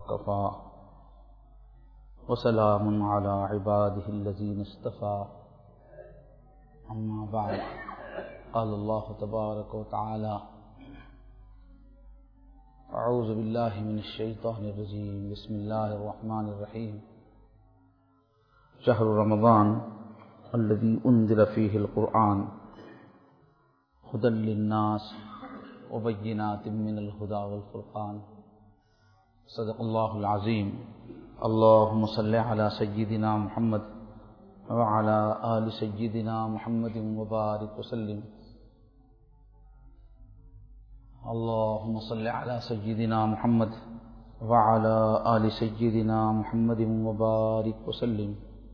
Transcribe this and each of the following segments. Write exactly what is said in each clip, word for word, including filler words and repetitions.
وكفى وسلام على عباده الذين اصطفى أما بعد قال الله تبارك وتعالى أعوذ بالله من الشيطان الرجيم بسم الله الرحمن الرحيم شهر رمضان الذي أنزل فيه القرآن هدى للناس وبينات من الهدى والفرقان صدق الله العظيم اللهم صل على سيدنا محمد وعلى آل سيدنا محمد وبارك وسلم اللهم صل على سيدنا محمد وعلى آل سيدنا محمد وبارك وسلم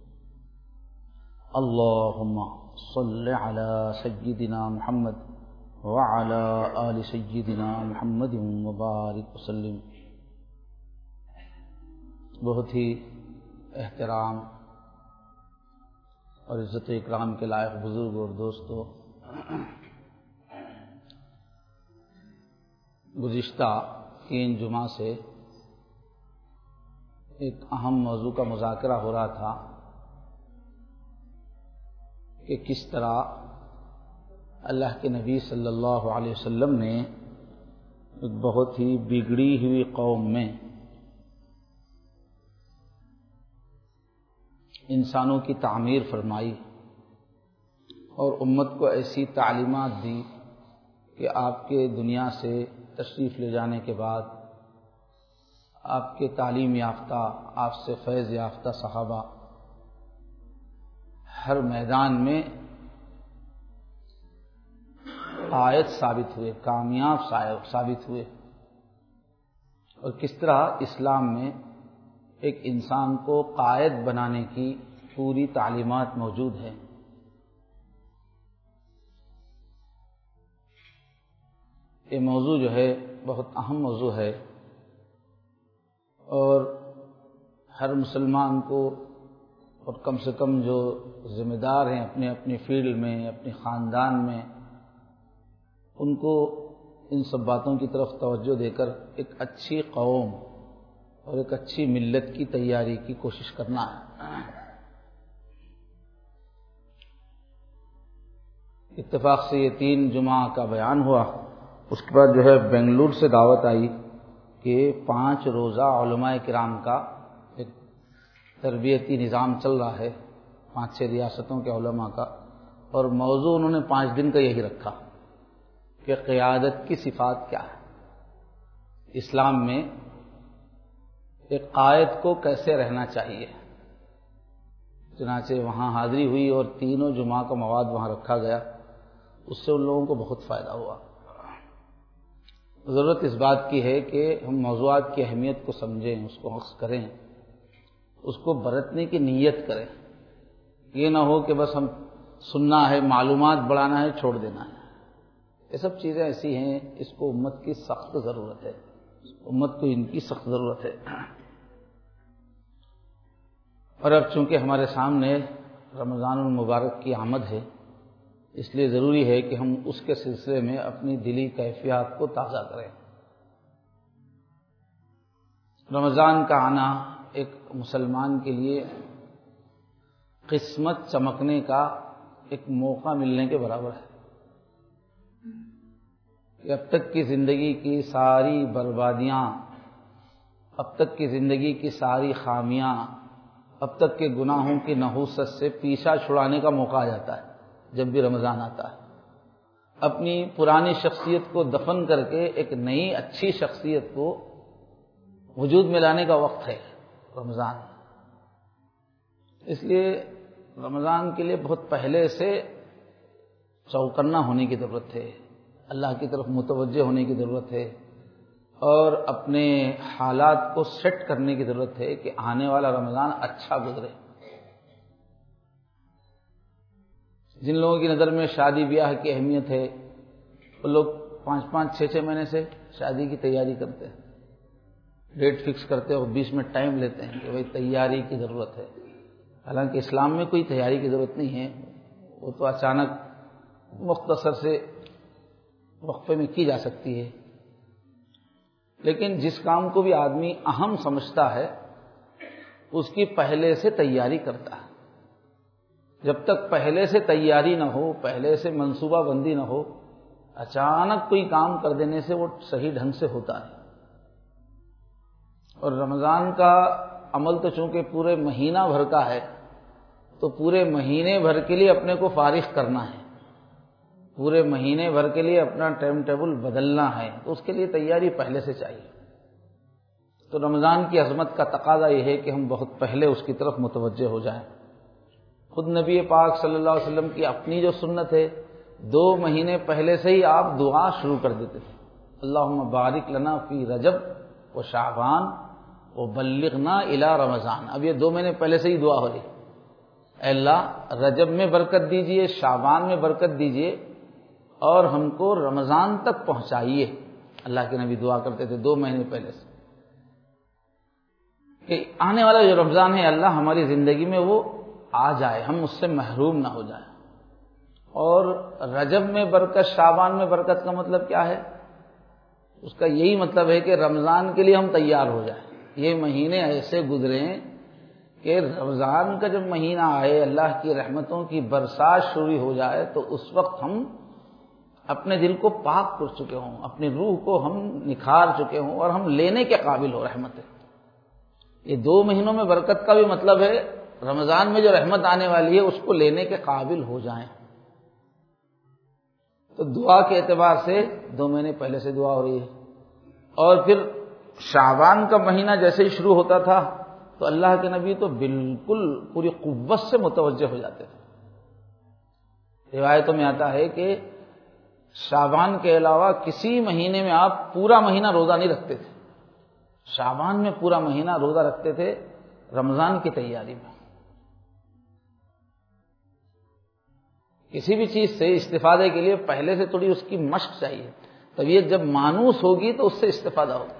اللهم صل على سيدنا محمد وعلى آل سيدنا محمد وبارك وسلم۔ بہت ہی احترام اور عزت و اکرام کے لائق بزرگ اور دوستو، گزشتہ تین جمعہ سے ایک اہم موضوع کا مذاکرہ ہو رہا تھا کہ کس طرح اللہ کے نبی صلی اللہ علیہ وسلم نے ایک بہت ہی بگڑی ہوئی قوم میں انسانوں کی تعمیر فرمائی اور امت کو ایسی تعلیمات دی کہ آپ کے دنیا سے تشریف لے جانے کے بعد آپ کے تعلیم یافتہ، آپ سے فیض یافتہ صحابہ ہر میدان میں قائد ثابت ہوئے، کامیاب ثابت ہوئے، اور کس طرح اسلام میں ایک انسان کو قائد بنانے کی پوری تعلیمات موجود ہیں۔ یہ موضوع جو ہے بہت اہم موضوع ہے اور ہر مسلمان کو، اور کم سے کم جو ذمہ دار ہیں اپنے اپنے فیلڈ میں، اپنے خاندان میں، ان کو ان سب باتوں کی طرف توجہ دے کر ایک اچھی قوم اور ایک اچھی ملت کی تیاری کی کوشش کرنا ہے۔ اتفاق سے یہ تین جمعہ کا بیان ہوا، اس کے بعد جو ہے بنگلور سے دعوت آئی کہ پانچ روزہ علماء کرام کا ایک تربیتی نظام چل رہا ہے پانچ چھ ریاستوں کے علماء کا، اور موضوع انہوں نے پانچ دن کا یہی رکھا کہ قیادت کی صفات کیا ہے، اسلام میں ایک قائد کو کیسے رہنا چاہیے۔ چنانچہ وہاں حاضری ہوئی اور تینوں جمعہ کا مواد وہاں رکھا گیا، اس سے ان لوگوں کو بہت فائدہ ہوا۔ ضرورت اس بات کی ہے کہ ہم موضوعات کی اہمیت کو سمجھیں، اس کو حفظ کریں، اس کو برتنے کی نیت کریں۔ یہ نہ ہو کہ بس ہم سننا ہے، معلومات بڑھانا ہے، چھوڑ دینا ہے۔ یہ سب چیزیں ایسی ہیں، اس کو امت کی سخت ضرورت ہے، امت کو ان کی سخت ضرورت ہے۔ اور اب چونکہ ہمارے سامنے رمضان المبارک کی آمد ہے، اس لیے ضروری ہے کہ ہم اس کے سلسلے میں اپنی دلی کیفیات کو تازہ کریں۔ رمضان کا آنا ایک مسلمان کے لیے قسمت چمکنے کا ایک موقع ملنے کے برابر ہے کہ اب تک کی زندگی کی ساری بربادیاں، اب تک کی زندگی کی ساری خامیاں، اب تک کے گناہوں کی نحوست سے پیچھا چھڑانے کا موقع آ جاتا ہے جب بھی رمضان آتا ہے۔ اپنی پرانی شخصیت کو دفن کر کے ایک نئی اچھی شخصیت کو وجود میں لانے کا وقت ہے رمضان۔ اس لیے رمضان کے لیے بہت پہلے سے چوکنا ہونے کی ضرورت ہے، اللہ کی طرف متوجہ ہونے کی ضرورت ہے، اور اپنے حالات کو سیٹ کرنے کی ضرورت ہے کہ آنے والا رمضان اچھا گزرے۔ جن لوگوں کی نظر میں شادی بیاہ کی اہمیت ہے، وہ لوگ پانچ پانچ چھ چھ مہینے سے شادی کی تیاری کرتے ہیں، ڈیٹ فکس کرتے ہیں اور بیچ میں ٹائم لیتے ہیں کہ بھائی تیاری کی ضرورت ہے۔ حالانکہ اسلام میں کوئی تیاری کی ضرورت نہیں ہے، وہ تو اچانک مختصر سے وقفے میں کی جا سکتی ہے۔ لیکن جس کام کو بھی آدمی اہم سمجھتا ہے اس کی پہلے سے تیاری کرتا ہے. جب تک پہلے سے تیاری نہ ہو، پہلے سے منصوبہ بندی نہ ہو، اچانک کوئی کام کر دینے سے وہ صحیح ڈھنگ سے ہوتا ہے. اور رمضان کا عمل تو چونکہ پورے مہینہ بھر کا ہے، تو پورے مہینے بھر کے لیے اپنے کو فارغ کرنا ہے، پورے مہینے بھر کے لیے اپنا ٹائم ٹیبل بدلنا ہے، تو اس کے لیے تیاری پہلے سے چاہیے. تو رمضان کی عظمت کا تقاضا یہ ہے کہ ہم بہت پہلے اس کی طرف متوجہ ہو جائیں. خود نبی پاک صلی اللہ علیہ وسلم کی اپنی جو سنت ہے، دو مہینے پہلے سے ہی آپ دعا شروع کر دیتے تھے. اللہم بارک لنا فی رجب و شعبان و بلغنا الی رمضان. اب یہ دو مہینے پہلے سے ہی دعا ہو رہی، اے اللہ رجب میں برکت دیجئے، شعبان میں برکت دیجئے، اور ہم کو رمضان تک پہنچائیے. اللہ کے نبی دعا کرتے تھے دو مہینے پہلے سے کہ آنے والا جو رمضان ہے اللہ ہماری زندگی میں وہ آ جائے، ہم اس سے محروم نہ ہو جائیں. اور رجب میں برکت، شعبان میں برکت کا مطلب کیا ہے؟ اس کا یہی مطلب ہے کہ رمضان کے لیے ہم تیار ہو جائیں. یہ مہینے ایسے گزریں کہ رمضان کا جب مہینہ آئے، اللہ کی رحمتوں کی برسات شروع ہو جائے، تو اس وقت ہم اپنے دل کو پاک کر چکے ہوں، اپنی روح کو ہم نکھار چکے ہوں، اور ہم لینے کے قابل ہو رحمتیں. یہ دو مہینوں میں برکت کا بھی مطلب ہے رمضان میں جو رحمت آنے والی ہے اس کو لینے کے قابل ہو جائیں. تو دعا کے اعتبار سے دو مہینے پہلے سے دعا ہو رہی ہے. اور پھر شعبان کا مہینہ جیسے ہی شروع ہوتا تھا تو اللہ کے نبی تو بالکل پوری قوت سے متوجہ ہو جاتے تھے. روایتوں میں آتا ہے کہ شعبان کے علاوہ کسی مہینے میں آپ پورا مہینہ روزہ نہیں رکھتے تھے، شعبان میں پورا مہینہ روزہ رکھتے تھے رمضان کی تیاری میں. کسی بھی چیز سے استفادے کے لیے پہلے سے تھوڑی اس کی مشق چاہیے، طبیعت جب مانوس ہوگی تو اس سے استفادہ ہوگا.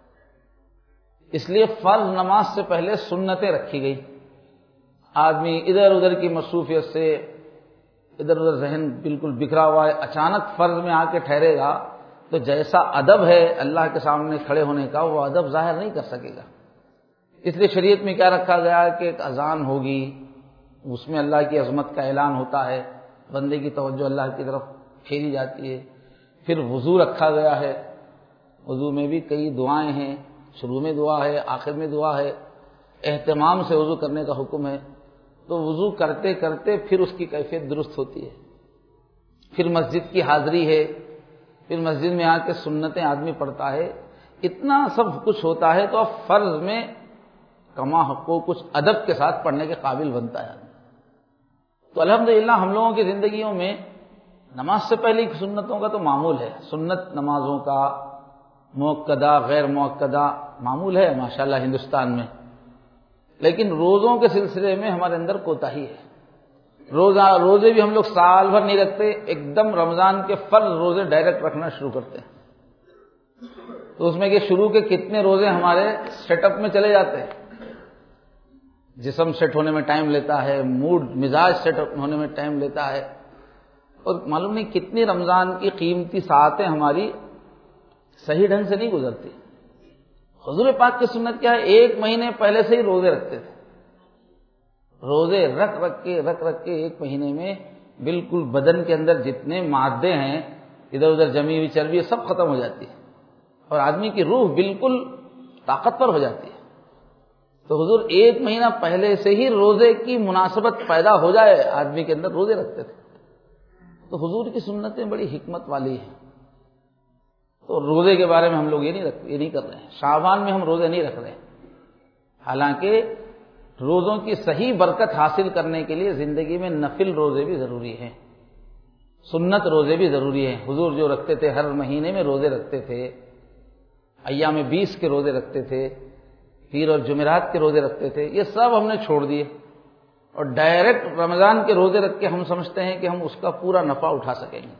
اس لیے فرض نماز سے پہلے سنتیں رکھی گئی. آدمی ادھر ادھر کی مصروفیت سے ادھر ادھر ذہن بالکل بکھرا ہوا ہے، اچانک فرض میں آ کے ٹھہرے گا تو جیسا ادب ہے اللہ کے سامنے کھڑے ہونے کا وہ ادب ظاہر نہیں کر سکے گا. اس لیے شریعت میں کیا رکھا گیا کہ ایک اذان ہوگی، اس میں اللہ کی عظمت کا اعلان ہوتا ہے، بندے کی توجہ اللہ کی طرف پھیری جاتی ہے. پھر وضو رکھا گیا ہے، وضو میں بھی کئی دعائیں ہیں، شروع میں دعا ہے، آخر میں دعا ہے. اہتمام سے وضو کرنے کا حکم ہے. تو وضو کرتے کرتے پھر اس کی کیفیت درست ہوتی ہے. پھر مسجد کی حاضری ہے، پھر مسجد میں آ کے سنتیں آدمی پڑھتا ہے. اتنا سب کچھ ہوتا ہے تو اب فرض میں کما حق کو کچھ ادب کے ساتھ پڑھنے کے قابل بنتا ہے. تو الحمدللہ ہم لوگوں کی زندگیوں میں نماز سے پہلے سنتوں کا تو معمول ہے، سنت نمازوں کا موقدہ غیر موقدہ معمول ہے ماشاءاللہ ہندوستان میں. لیکن روزوں کے سلسلے میں ہمارے اندر کوتاہی ہے. روزہ روزے بھی ہم لوگ سال بھر نہیں رکھتے، ایک دم رمضان کے فرض روزے ڈائریکٹ رکھنا شروع کرتے ہیں. تو اس میں کہ شروع کے کتنے روزے ہمارے سیٹ اپ میں چلے جاتے ہیں. جسم سیٹ ہونے میں ٹائم لیتا ہے، موڈ مزاج سیٹ ہونے میں ٹائم لیتا ہے، اور معلوم نہیں کتنی رمضان کی قیمتی ساعتیں ہماری صحیح ڈھنگ سے نہیں گزرتی. حضور پاک کی سنت کیا ہے؟ ایک مہینے پہلے سے ہی روزے رکھتے تھے. روزے رکھ رکھ کے رکھ رکھ کے ایک مہینے میں بالکل بدن کے اندر جتنے مادے ہیں ادھر ادھر جمی ہوئی چربی سب ختم ہو جاتی ہے، اور آدمی کی روح بالکل طاقتور ہو جاتی ہے. تو حضور ایک مہینہ پہلے سے ہی روزے کی مناسبت پیدا ہو جائے آدمی کے اندر روزے رکھتے تھے. تو حضور کی سنتیں بڑی حکمت والی ہیں. تو روزے کے بارے میں ہم لوگ یہ نہیں رکھ یہ نہیں کر رہے ہیں. شعبان میں ہم روزے نہیں رکھ رہے ہیں، حالانکہ روزوں کی صحیح برکت حاصل کرنے کے لیے زندگی میں نفل روزے بھی ضروری ہیں، سنت روزے بھی ضروری ہیں. حضور جو رکھتے تھے ہر مہینے میں روزے رکھتے تھے، ایام بیس کے روزے رکھتے تھے، پیر اور جمعرات کے روزے رکھتے تھے. یہ سب ہم نے چھوڑ دیے اور ڈائریکٹ رمضان کے روزے رکھ کے ہم سمجھتے ہیں کہ ہم اس کا پورا نفع اٹھا سکیں گے.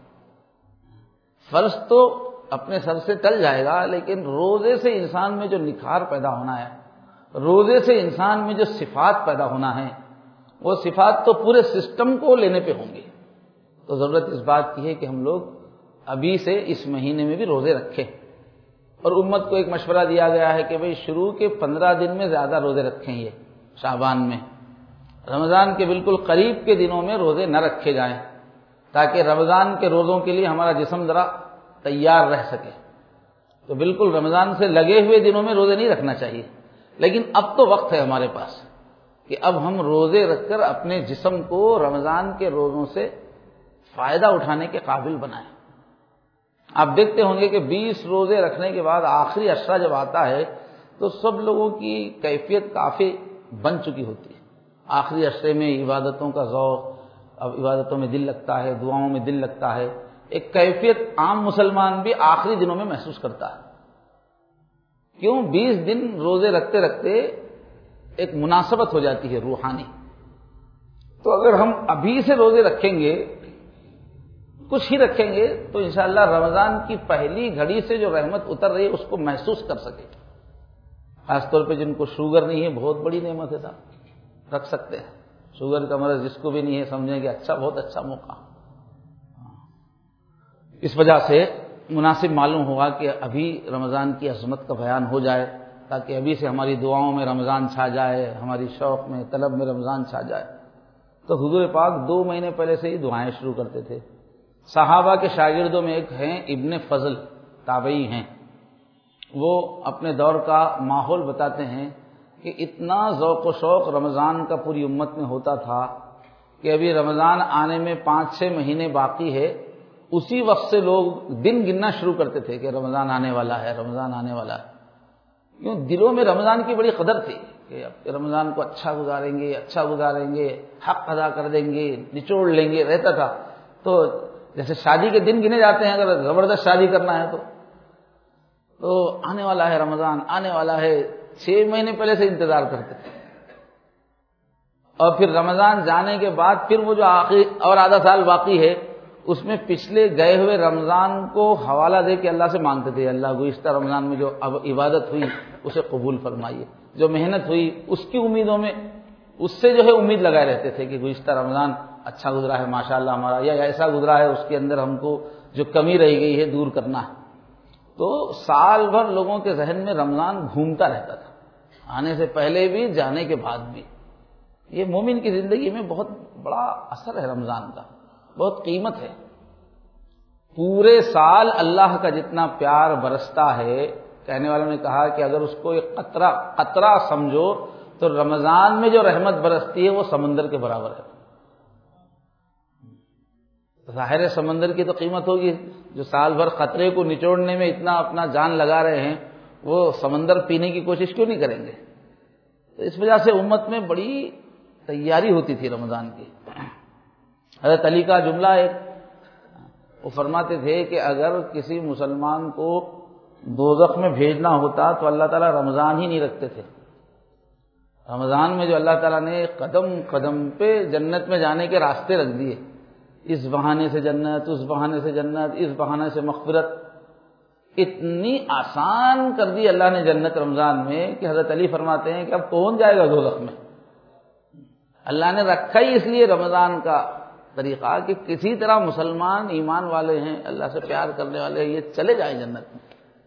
فرض تو اپنے سر سے ٹل جائے گا، لیکن روزے سے انسان میں جو نکھار پیدا ہونا ہے، روزے سے انسان میں جو صفات پیدا ہونا ہے، وہ صفات تو پورے سسٹم کو لینے پہ ہوں گے. تو ضرورت اس بات کی ہے کہ ہم لوگ ابھی سے اس مہینے میں بھی روزے رکھیں. اور امت کو ایک مشورہ دیا گیا ہے کہ بھئی شروع کے پندرہ دن میں زیادہ روزے رکھیں، یہ شعبان میں، رمضان کے بالکل قریب کے دنوں میں روزے نہ رکھے جائیں تاکہ رمضان کے روزوں کے لیے ہمارا جسم ذرا تیار رہ سکے۔ تو بالکل رمضان سے لگے ہوئے دنوں میں روزے نہیں رکھنا چاہیے، لیکن اب تو وقت ہے ہمارے پاس کہ اب ہم روزے رکھ کر اپنے جسم کو رمضان کے روزوں سے فائدہ اٹھانے کے قابل بنائیں۔ آپ دیکھتے ہوں گے کہ بیس روزے رکھنے کے بعد آخری عشرہ جب آتا ہے تو سب لوگوں کی کیفیت کافی بن چکی ہوتی ہے۔ آخری عشرے میں عبادتوں کا ذوق، اب عبادتوں میں دل لگتا ہے، دعاؤں میں دل لگتا ہے، ایک کیفیت عام مسلمان بھی آخری دنوں میں محسوس کرتا ہے۔ کیوں؟ بیس دن روزے رکھتے رکھتے ایک مناسبت ہو جاتی ہے روحانی۔ تو اگر ہم ابھی سے روزے رکھیں گے، کچھ ہی رکھیں گے، تو انشاءاللہ رمضان کی پہلی گھڑی سے جو رحمت اتر رہی ہے اس کو محسوس کر سکے۔ خاص طور پہ جن کو شوگر نہیں ہے، بہت بڑی نعمت ہے، صاحب رکھ سکتے ہیں۔ شوگر کا مرض جس کو بھی نہیں ہے سمجھیں کہ اچھا، بہت اچھا موقع۔ اس وجہ سے مناسب معلوم ہوا کہ ابھی رمضان کی عظمت کا بیان ہو جائے تاکہ ابھی سے ہماری دعاؤں میں رمضان چھا جائے، ہماری شوق میں، طلب میں رمضان چھا جائے۔ تو حضور پاک دو مہینے پہلے سے ہی دعائیں شروع کرتے تھے۔ صحابہ کے شاگردوں میں ایک ہیں ابن فضل، تابعی ہیں، وہ اپنے دور کا ماحول بتاتے ہیں کہ اتنا ذوق و شوق رمضان کا پوری امت میں ہوتا تھا کہ ابھی رمضان آنے میں پانچ چھ مہینے باقی ہے، اسی وقت سے لوگ دن گننا شروع کرتے تھے کہ رمضان آنے والا ہے، رمضان آنے والا ہے۔ کیوں؟ دلوں میں رمضان کی بڑی قدر تھی کہ اب رمضان کو اچھا گزاریں گے، اچھا گزاریں گے، حق ادا کر دیں گے، نچوڑ لیں گے، رہتا تھا۔ تو جیسے شادی کے دن گنے جاتے ہیں، اگر زبردست شادی کرنا ہے تو تو آنے والا ہے رمضان، آنے والا ہے، چھ مہینے پہلے سے انتظار کرتے تھے۔ اور پھر رمضان جانے کے بعد پھر وہ جو آخری اور آدھا سال باقی ہے اس میں پچھلے گئے ہوئے رمضان کو حوالہ دے کے اللہ سے مانگتے تھے، اللہ گزشتہ رمضان میں جو اب عبادت ہوئی اسے قبول فرمائیے، جو محنت ہوئی اس کی امیدوں میں اس سے جو ہے امید لگائے رہتے تھے کہ گزشتہ رمضان اچھا گزرا ہے ماشاءاللہ ہمارا، یا ایسا گزرا ہے اس کے اندر ہم کو جو کمی رہ گئی ہے دور کرنا ہے۔ تو سال بھر لوگوں کے ذہن میں رمضان گھومتا رہتا تھا، آنے سے پہلے بھی، جانے کے بعد بھی۔ یہ مومن کی زندگی میں بہت بڑا اثر ہے رمضان کا، بہت قیمت ہے۔ پورے سال اللہ کا جتنا پیار برستا ہے، کہنے والوں نے کہا کہ اگر اس کو ایک قطرہ قطرہ سمجھو تو رمضان میں جو رحمت برستی ہے وہ سمندر کے برابر ہے۔ ظاہر ہے سمندر کی تو قیمت ہوگی، جو سال بھر قطرے کو نچوڑنے میں اتنا اپنا جان لگا رہے ہیں، وہ سمندر پینے کی کوشش کیوں نہیں کریں گے؟ تو اس وجہ سے امت میں بڑی تیاری ہوتی تھی رمضان کی۔ حضرت علی کا جملہ ایک، وہ فرماتے تھے کہ اگر کسی مسلمان کو دوزخ میں بھیجنا ہوتا تو اللہ تعالیٰ رمضان ہی نہیں رکھتے تھے۔ رمضان میں جو اللہ تعالیٰ نے قدم قدم پہ جنت میں جانے کے راستے رکھ دیے، اس بہانے سے جنت، اس بہانے سے جنت، اس بہانے سے مغفرت، اتنی آسان کر دی اللہ نے جنت رمضان میں کہ حضرت علی فرماتے ہیں کہ اب کون جائے گا دوزخ میں؟ اللہ نے رکھا ہی اس لیے رمضان کا طریقہ کہ کسی طرح مسلمان ایمان والے ہیں، اللہ سے پیار کرنے والے ہیں، یہ چلے جائیں جنت میں۔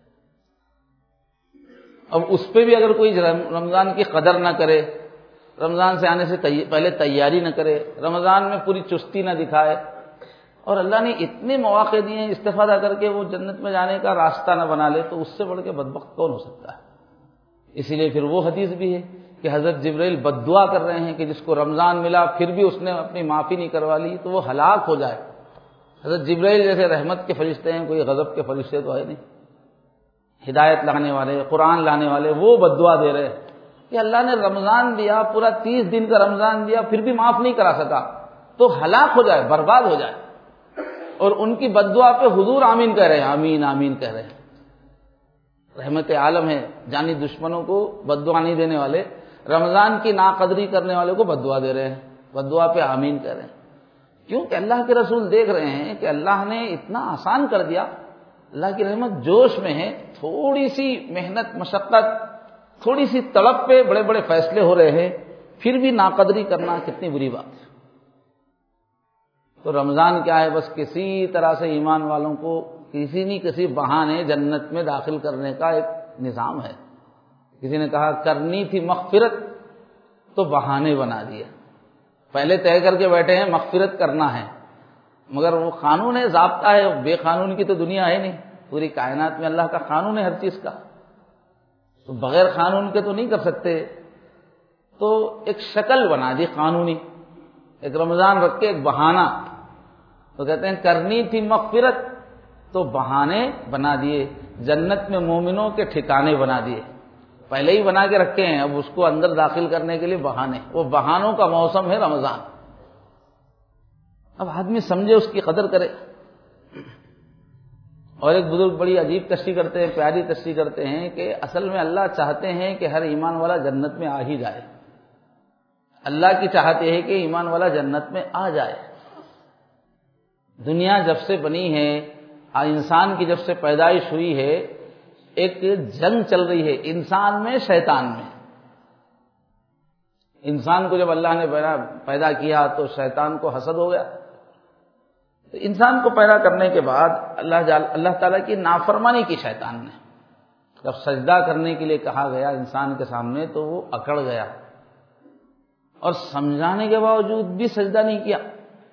اب اس پہ بھی اگر کوئی رمضان کی قدر نہ کرے، رمضان سے آنے سے پہلے تیاری نہ کرے، رمضان میں پوری چستی نہ دکھائے، اور اللہ نے اتنے مواقع دیے ہیں استفادہ کر کے وہ جنت میں جانے کا راستہ نہ بنا لے، تو اس سے بڑھ کے بدبخت کون ہو سکتا ہے؟ اسی لیے پھر وہ حدیث بھی ہے کہ حضرت جبرائیل بد دعا کر رہے ہیں کہ جس کو رمضان ملا پھر بھی اس نے اپنی معافی نہیں کروا لی تو وہ ہلاک ہو جائے۔ حضرت جبرائیل جیسے رحمت کے فرشتے ہیں، کوئی غضب کے فرشتے تو ہے نہیں، ہدایت لانے والے، قرآن لانے والے، وہ بد دعا دے رہے ہیں کہ اللہ نے رمضان دیا، پورا تیس دن کا رمضان دیا، پھر بھی معاف نہیں کرا سکا، تو ہلاک ہو جائے، برباد ہو جائے۔ اور ان کی بد دعا پہ حضور آمین کہہ رہے ہیں، آمین آمین کہہ رہے ہیں۔ رحمت عالم ہے، جانی دشمنوں کو بد دعا نہیں دینے والے، رمضان کی ناقدری کرنے والے کو بد دعا دے رہے ہیں، بد دعا پہ آمین کہہ رہے ہیں۔ کیونکہ اللہ کے رسول دیکھ رہے ہیں کہ اللہ نے اتنا آسان کر دیا، اللہ کی رحمت جوش میں ہے، تھوڑی سی محنت مشقت، تھوڑی سی تڑپ پہ بڑے بڑے فیصلے ہو رہے ہیں، پھر بھی ناقدری کرنا کتنی بری بات ہے۔ تو رمضان کیا ہے؟ بس کسی طرح سے ایمان والوں کو کسی نہ کسی بہانے جنت میں داخل کرنے کا ایک نظام ہے. کسی نے کہا کرنی تھی مغفرت تو بہانے بنا دیے. پہلے طے کر کے بیٹھے ہیں مغفرت کرنا ہے، مگر وہ قانون ہے، ضابطہ ہے، بے قانون کی تو دنیا ہے نہیں. پوری کائنات میں اللہ کا قانون ہے ہر چیز کا، تو بغیر قانون کے تو نہیں کر سکتے. تو ایک شکل بنا دی قانونی، ایک رمضان رکھ کے ایک بہانہ. تو کہتے ہیں کرنی تھی مغفرت تو بہانے بنا دیے، جنت میں مومنوں کے ٹھکانے بنا دیے. پہلے ہی بنا کے رکھے ہیں، اب اس کو اندر داخل کرنے کے لیے بہانے. وہ بہانوں کا موسم ہے رمضان. اب آدمی سمجھے، اس کی قدر کرے. اور ایک بزرگ بڑی عجیب تشریح کرتے ہیں، پیاری تشریح کرتے ہیں کہ اصل میں اللہ چاہتے ہیں کہ ہر ایمان والا جنت میں آ ہی جائے. اللہ کی چاہت یہ ہے کہ ایمان والا جنت میں آ جائے. دنیا جب سے بنی ہے، انسان کی جب سے پیدائش ہوئی ہے، ایک جنگ چل رہی ہے انسان میں شیطان میں. انسان کو جب اللہ نے پیدا کیا تو شیطان کو حسد ہو گیا. تو انسان کو پیدا کرنے کے بعد اللہ جال اللہ تعالیٰ کی نافرمانی کی شیطان نے. جب سجدہ کرنے کے لیے کہا گیا انسان کے سامنے تو وہ اکڑ گیا، اور سمجھانے کے باوجود بھی سجدہ نہیں کیا،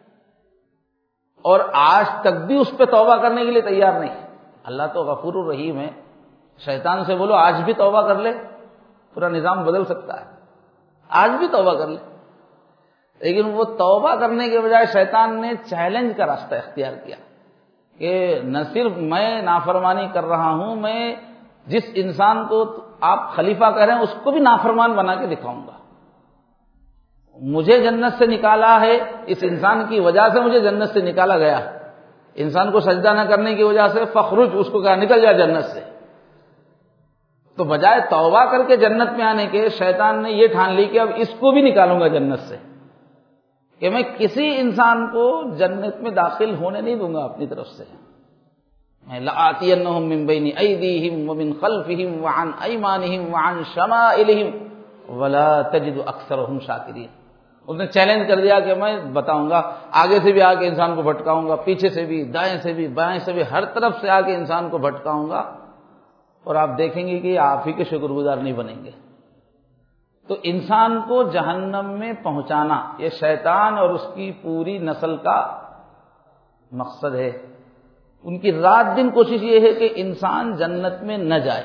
اور آج تک بھی اس پہ توبہ کرنے کے لیے تیار نہیں. اللہ تو غفور الرحیم ہے. شیطان سے بولو آج بھی توبہ کر لے، پورا نظام بدل سکتا ہے. آج بھی توبہ کر لے. لیکن وہ توبہ کرنے کے بجائے شیطان نے چیلنج کا راستہ اختیار کیا کہ نہ صرف میں نافرمانی کر رہا ہوں، میں جس انسان کو آپ خلیفہ کہہ رہے ہیں اس کو بھی نافرمان بنا کے دکھاؤں گا. مجھے جنت سے نکالا ہے، اس انسان کی وجہ سے مجھے جنت سے نکالا گیا. انسان کو سجدہ نہ کرنے کی وجہ سے فخرج، اس کو کہا نکل جا جنت سے. تو بجائے توبہ کر کے جنت میں آنے کے، شیطان نے یہ ٹھان لی کہ اب اس کو بھی نکالوں گا جنت سے، کہ میں کسی انسان کو جنت میں داخل ہونے نہیں دوں گا اپنی طرف سے. میں لآتینہم من بین ایدیہم ومن خلفہم وعن ایمانہم وعن شمائلہم ولا تجد اکثرہم شاکرین. اس نے چیلنج کر دیا کہ میں بتاؤں گا، آگے سے بھی آ کے انسان کو بھٹکاؤں گا، پیچھے سے بھی، دائیں سے بھی، بائیں سے بھی، ہر طرف سے آ کے انسان کو بھٹکاؤں گا، اور آپ دیکھیں گے کہ آپ ہی کے شکر گزار نہیں بنیں گے. تو انسان کو جہنم میں پہنچانا یہ شیطان اور اس کی پوری نسل کا مقصد ہے. ان کی رات دن کوشش یہ ہے کہ انسان جنت میں نہ جائے.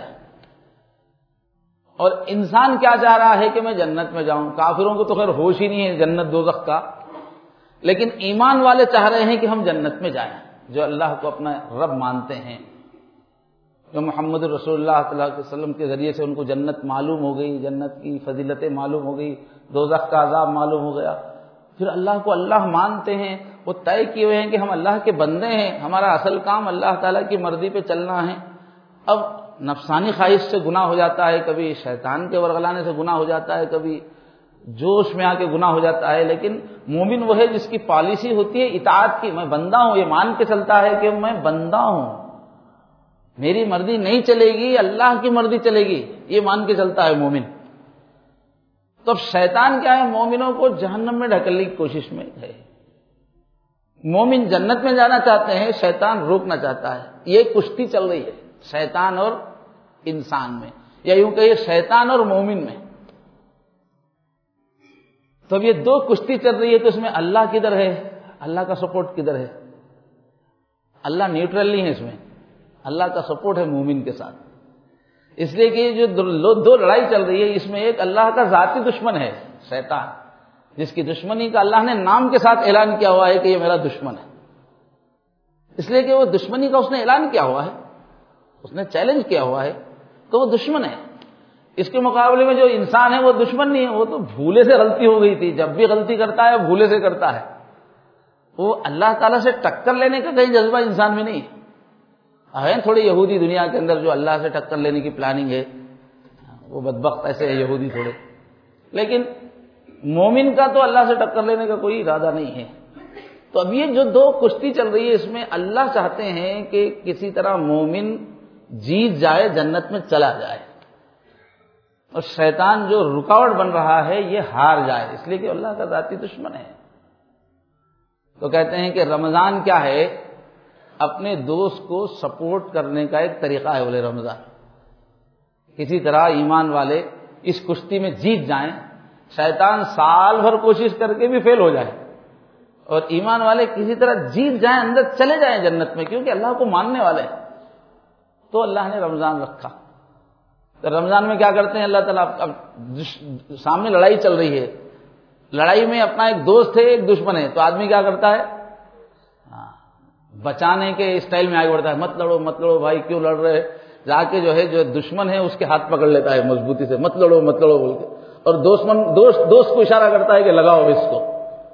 اور انسان کیا چاہ رہا ہے کہ میں جنت میں جاؤں. کافروں کو تو خیر ہوش ہی نہیں ہے جنت دوزخ کا، لیکن ایمان والے چاہ رہے ہیں کہ ہم جنت میں جائیں، جو اللہ کو اپنا رب مانتے ہیں، جو محمد رسول اللہ صلی اللہ علیہ وسلم کے ذریعے سے ان کو جنت معلوم ہو گئی، جنت کی فضیلتیں معلوم ہو گئی، دوزخ کا عذاب معلوم ہو گیا. پھر اللہ کو اللہ مانتے ہیں، وہ طے کیے ہوئے ہیں کہ ہم اللہ کے بندے ہیں، ہمارا اصل کام اللہ تعالیٰ کی مرضی پہ چلنا ہے. اب نفسانی خواہش سے گناہ ہو جاتا ہے، کبھی شیطان کے ورغلانے سے گناہ ہو جاتا ہے، کبھی جوش میں آ کے گناہ ہو جاتا ہے. لیکن مومن وہ ہے جس کی پالیسی ہوتی ہے اطاعت کی. میں بندہ ہوں، یہ مان کے چلتا ہے کہ میں بندہ ہوں، میری مرضی نہیں چلے گی، اللہ کی مرضی چلے گی، یہ مان کے چلتا ہے مومن. تو اب شیطان کیا ہے، مومنوں کو جہنم میں ڈھکلنے کی کوشش میں ہے. مومن جنت میں جانا چاہتے ہیں، شیطان روکنا چاہتا ہے. یہ کشتی چل رہی ہے شیطان اور انسان میں، یا یوں کہیے شیطان اور مومن میں. تو اب یہ دو کشتی چل رہی ہے، تو اس میں اللہ کدھر ہے، اللہ کا سپورٹ کدھر ہے؟ اللہ نیوٹرل نہیں ہے اس میں، اللہ کا سپورٹ ہے مومن کے ساتھ. اس لیے کہ یہ جو دو لڑائی چل رہی ہے، اس میں ایک اللہ کا ذاتی دشمن ہے شیطان، جس کی دشمنی کا اللہ نے نام کے ساتھ اعلان کیا ہوا ہے کہ یہ میرا دشمن ہے. اس لیے کہ وہ دشمنی کا اس نے اعلان کیا ہوا ہے، اس نے چیلنج کیا ہوا ہے، تو وہ دشمن ہے. اس کے مقابلے میں جو انسان ہے وہ دشمن نہیں ہے، وہ تو بھولے سے غلطی ہو گئی تھی. جب بھی غلطی کرتا ہے بھولے سے کرتا ہے. وہ اللہ تعالیٰ سے ٹکر لینے کا کہیں جذبہ انسان میں نہیں ہے. ہے تھوڑی یہودی دنیا کے اندر جو اللہ سے ٹکر لینے کی پلاننگ ہے، وہ بدبخت ایسے ہے یہودی تھوڑے. لیکن مومن کا تو اللہ سے ٹکر لینے کا کوئی ارادہ نہیں ہے. تو اب یہ جو دو کشتی چل رہی ہے، اس میں اللہ چاہتے ہیں کہ کسی طرح مومن جیت جائے، جنت میں چلا جائے، اور شیطان جو رکاوٹ بن رہا ہے یہ ہار جائے، اس لیے کہ اللہ کا ذاتی دشمن ہے. تو کہتے ہیں کہ رمضان کیا ہے، اپنے دوست کو سپورٹ کرنے کا ایک طریقہ ہے بولے رمضان. کسی طرح ایمان والے اس کشتی میں جیت جائیں، شیطان سال بھر کوشش کر کے بھی فیل ہو جائے، اور ایمان والے کسی طرح جیت جائیں، اندر چلے جائیں جنت میں، کیونکہ اللہ کو ماننے والے ہیں. تو اللہ نے رمضان رکھا. تو رمضان میں کیا کرتے ہیں اللہ تعالیٰ؟ اب سامنے لڑائی چل رہی ہے، لڑائی میں اپنا ایک دوست ہے ایک دشمن ہے، تو آدمی کیا کرتا ہے؟ بچانے کے اسٹائل میں آگے بڑھتا ہے، مت لڑو مت لڑو بھائی، کیوں لڑ رہے؟ جا کے جو ہے جو دشمن ہے اس کے ہاتھ پکڑ لیتا ہے مضبوطی سے، مت لڑو مت لڑو بول کے، اور دوست دوست دوست کو اشارہ کرتا ہے کہ لگاؤ اس کو.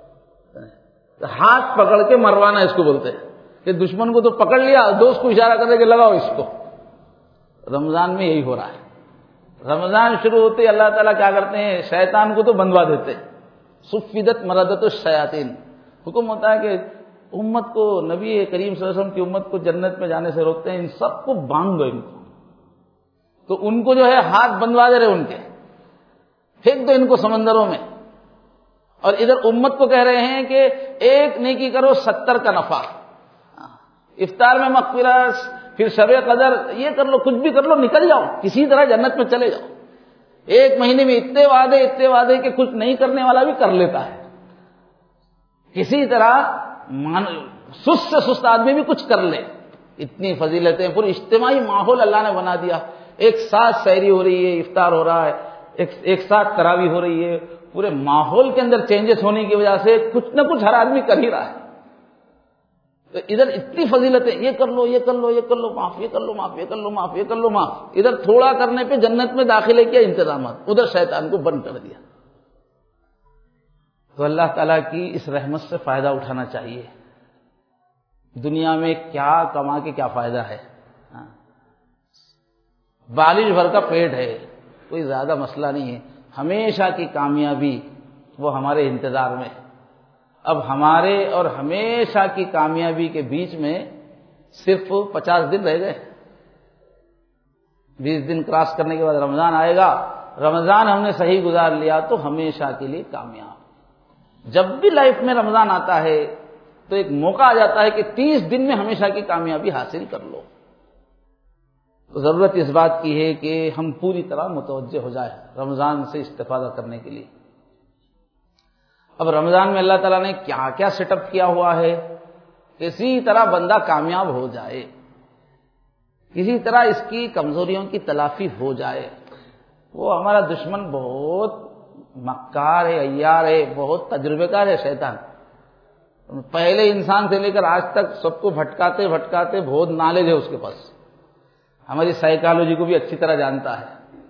ہاتھ پکڑ کے مروانا اس کو بولتے ہیں کہ دشمن کو تو پکڑ لیا، دوست کو اشارہ کر رہے کہ لگاؤ اس کو. رمضان میں یہی ہو رہا ہے. رمضان شروع ہوتے ہی اللہ تعالیٰ کیا کرتے ہیں؟ شیطان کو تو بندوا دیتے ہیں. صفدت مردۃ الشیاطین، حکم ہوتا ہے کہ امت کو، نبی کریم صلی اللہ علیہ وسلم کی امت کو جنت میں جانے سے روکتے ہیں، ان سب کو باندھ دو ان کو. تو ان کو جو ہے ہاتھ بندوا دے رہے ان کے، پھینک دو ان کو سمندروں میں. اور ادھر امت کو کہہ رہے ہیں کہ ایک نیکی کرو ستر کا نفع. افطار میں مغفرت، پھر شب قدر، یہ کر لو، کچھ بھی کر لو، نکل جاؤ، کسی طرح جنت میں چلے جاؤ. ایک مہینے میں اتنے وعدے اتنے وعدے کہ کچھ نہیں کرنے والا بھی کر لیتا ہے. کسی طرح سست سے سست آدمی بھی کچھ کر لے. اتنی فضیلتیں، پورے اجتماعی ماحول اللہ نے بنا دیا. ایک ساتھ سحری ہو رہی ہے، افطار ہو رہا ہے، ایک ایک ساتھ تراویح ہو رہی ہے. پورے ماحول کے اندر چینجز ہونے کی وجہ سے کچھ نہ کچھ ہر آدمی کر ہی رہا ہے. تو ادھر اتنی فضیلتیں، یہ کر لو یہ کر لو یہ کر لو معاف، یہ کر لو معاف، یہ کر لو معاف، یہ کر لو معاف. ادھر تھوڑا کرنے پہ جنت میں داخلے کیا انتظامات، ادھر شیطان کو بند کر دیا. تو اللہ تعالیٰ کی اس رحمت سے فائدہ اٹھانا چاہیے. دنیا میں کیا کما کے کیا فائدہ ہے؟ بالش بھر کا پیٹ ہے، کوئی زیادہ مسئلہ نہیں ہے. ہمیشہ کی کامیابی وہ ہمارے انتظار میں. اب ہمارے اور ہمیشہ کی کامیابی کے بیچ میں صرف پچاس دن رہ گئے. بیس دن کراس کرنے کے بعد رمضان آئے گا. رمضان ہم نے صحیح گزار لیا تو ہمیشہ کے لیے کامیاب. جب بھی لائف میں رمضان آتا ہے تو ایک موقع آ جاتا ہے کہ تیس دن میں ہمیشہ کی کامیابی حاصل کر لو. تو ضرورت اس بات کی ہے کہ ہم پوری طرح متوجہ ہو جائیں رمضان سے استفادہ کرنے کے لیے. اب رمضان میں اللہ تعالیٰ نے کیا کیا سیٹ اپ کیا ہوا ہے، کسی طرح بندہ کامیاب ہو جائے، کسی طرح اس کی کمزوریوں کی تلافی ہو جائے. وہ ہمارا دشمن بہت مکار ہے، عیار ہے، بہت تجربے کار ہے شیطان. پہلے انسان سے لے کر آج تک سب کو بھٹکاتے بھٹکاتے بہت نالج ہے اس کے پاس. ہماری سائیکالوجی کو بھی اچھی طرح جانتا ہے،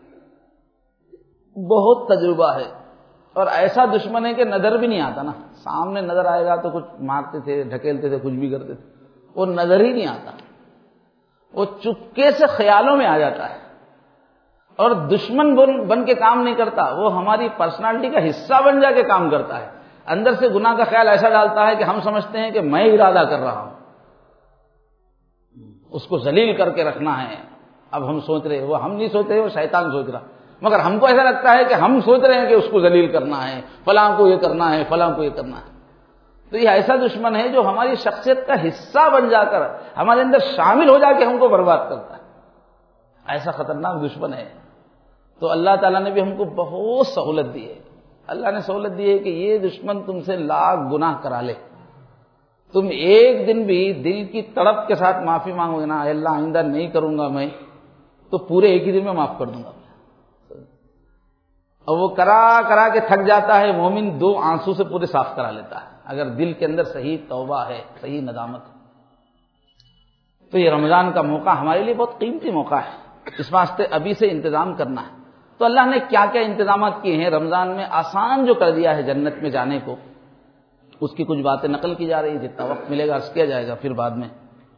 بہت تجربہ ہے. اور ایسا دشمن ہے کہ نظر بھی نہیں آتا نا. سامنے نظر آئے گا تو کچھ مارتے تھے، ڈھکیلتے تھے، کچھ بھی کرتے تھے، وہ نظر ہی نہیں آتا. وہ چپکے سے خیالوں میں آ جاتا ہے. اور دشمن بن بن کے کام نہیں کرتا، وہ ہماری پرسنالٹی کا حصہ بن جا کے کام کرتا ہے. اندر سے گناہ کا خیال ایسا ڈالتا ہے کہ ہم سمجھتے ہیں کہ میں ارادہ کر رہا ہوں، اس کو ذلیل کر کے رکھنا ہے. اب ہم سوچ رہے، وہ ہم نہیں سوچ رہے، وہ شیطان سوچ رہا. مگر ہم کو ایسا لگتا ہے کہ ہم سوچ رہے ہیں کہ اس کو ذلیل کرنا ہے، فلاں کو یہ کرنا ہے، فلاں کو یہ کرنا ہے. تو یہ ایسا دشمن ہے جو ہماری شخصیت کا حصہ بن جا کر ہمارے اندر شامل ہو جا کے ہم کو برباد کرتا ہے. ایسا خطرناک دشمن ہے. تو اللہ تعالیٰ نے بھی ہم کو بہت سہولت دی ہے. اللہ نے سہولت دی ہے کہ یہ دشمن تم سے لاکھ گناہ کرا لے، تم ایک دن بھی دل کی تڑپ کے ساتھ معافی مانگو گے نا، اے اللہ آئندہ نہیں کروں گا میں، تو پورے ایک ہی دن میں معاف کر دوں گا. اور وہ کرا کرا کے تھک جاتا ہے، مومن دو آنسو سے پورے صاف کرا لیتا ہے اگر دل کے اندر صحیح توبہ ہے، صحیح ندامت ہے. تو یہ رمضان کا موقع ہمارے لیے بہت قیمتی موقع ہے. اس واسطے ابھی سے انتظام کرنا ہے. تو اللہ نے کیا کیا انتظامات کیے ہیں رمضان میں، آسان جو کر دیا ہے جنت میں جانے کو، اس کی کچھ باتیں نقل کی جا رہی ہیں. جتنا وقت ملے گا عرض کیا جائے گا پھر بعد میں.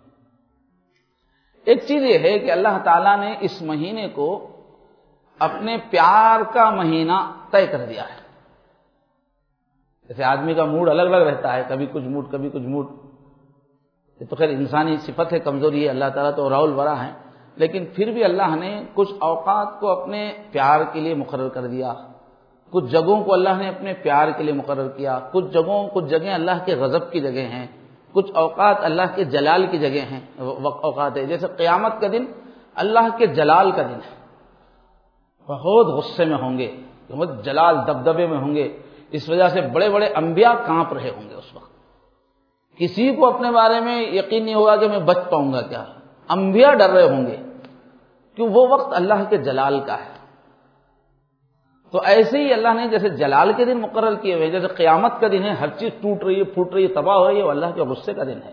ایک چیز یہ ہے کہ اللہ تعالیٰ نے اس مہینے کو اپنے پیار کا مہینہ طے کر دیا ہے. جیسے آدمی کا موڈ الگ الگ رہتا ہے، کبھی کچھ موڈ کبھی کچھ موڈ، یہ تو خیر انسانی صفت ہے، کمزوری ہے. اللہ تعالیٰ تو راؤل ورا ہے، لیکن پھر بھی اللہ نے کچھ اوقات کو اپنے پیار کے لیے مقرر کر دیا، کچھ جگہوں کو اللہ نے اپنے پیار کے لیے مقرر کیا، کچھ جگہوں کچھ جگہیں اللہ کے غضب کی جگہ ہیں، کچھ اوقات اللہ کے جلال کی جگہ ہیں، اوقات ہے، جیسے قیامت کا دن اللہ کے جلال کا دن ہے، بہت غصے میں ہوں گے، بہت جلال دبدبے میں ہوں گے، اس وجہ سے بڑے بڑے انبیاء کانپ رہے ہوں گے اس وقت، کسی کو اپنے بارے میں یقین نہیں ہوگا کہ میں بچ پاؤں گا کیا، انبیاء ڈر رہے ہوں گے، کیوں وہ وقت اللہ کے جلال کا ہے۔ تو ایسے ہی اللہ نے جیسے جلال کے دن مقرر کیے ہوئے، جیسے قیامت کا دن ہے، ہر چیز ٹوٹ رہی ہے، پھوٹ رہی ہے، تباہ ہو رہی ہے، وہ اللہ کے غصے کا دن ہے۔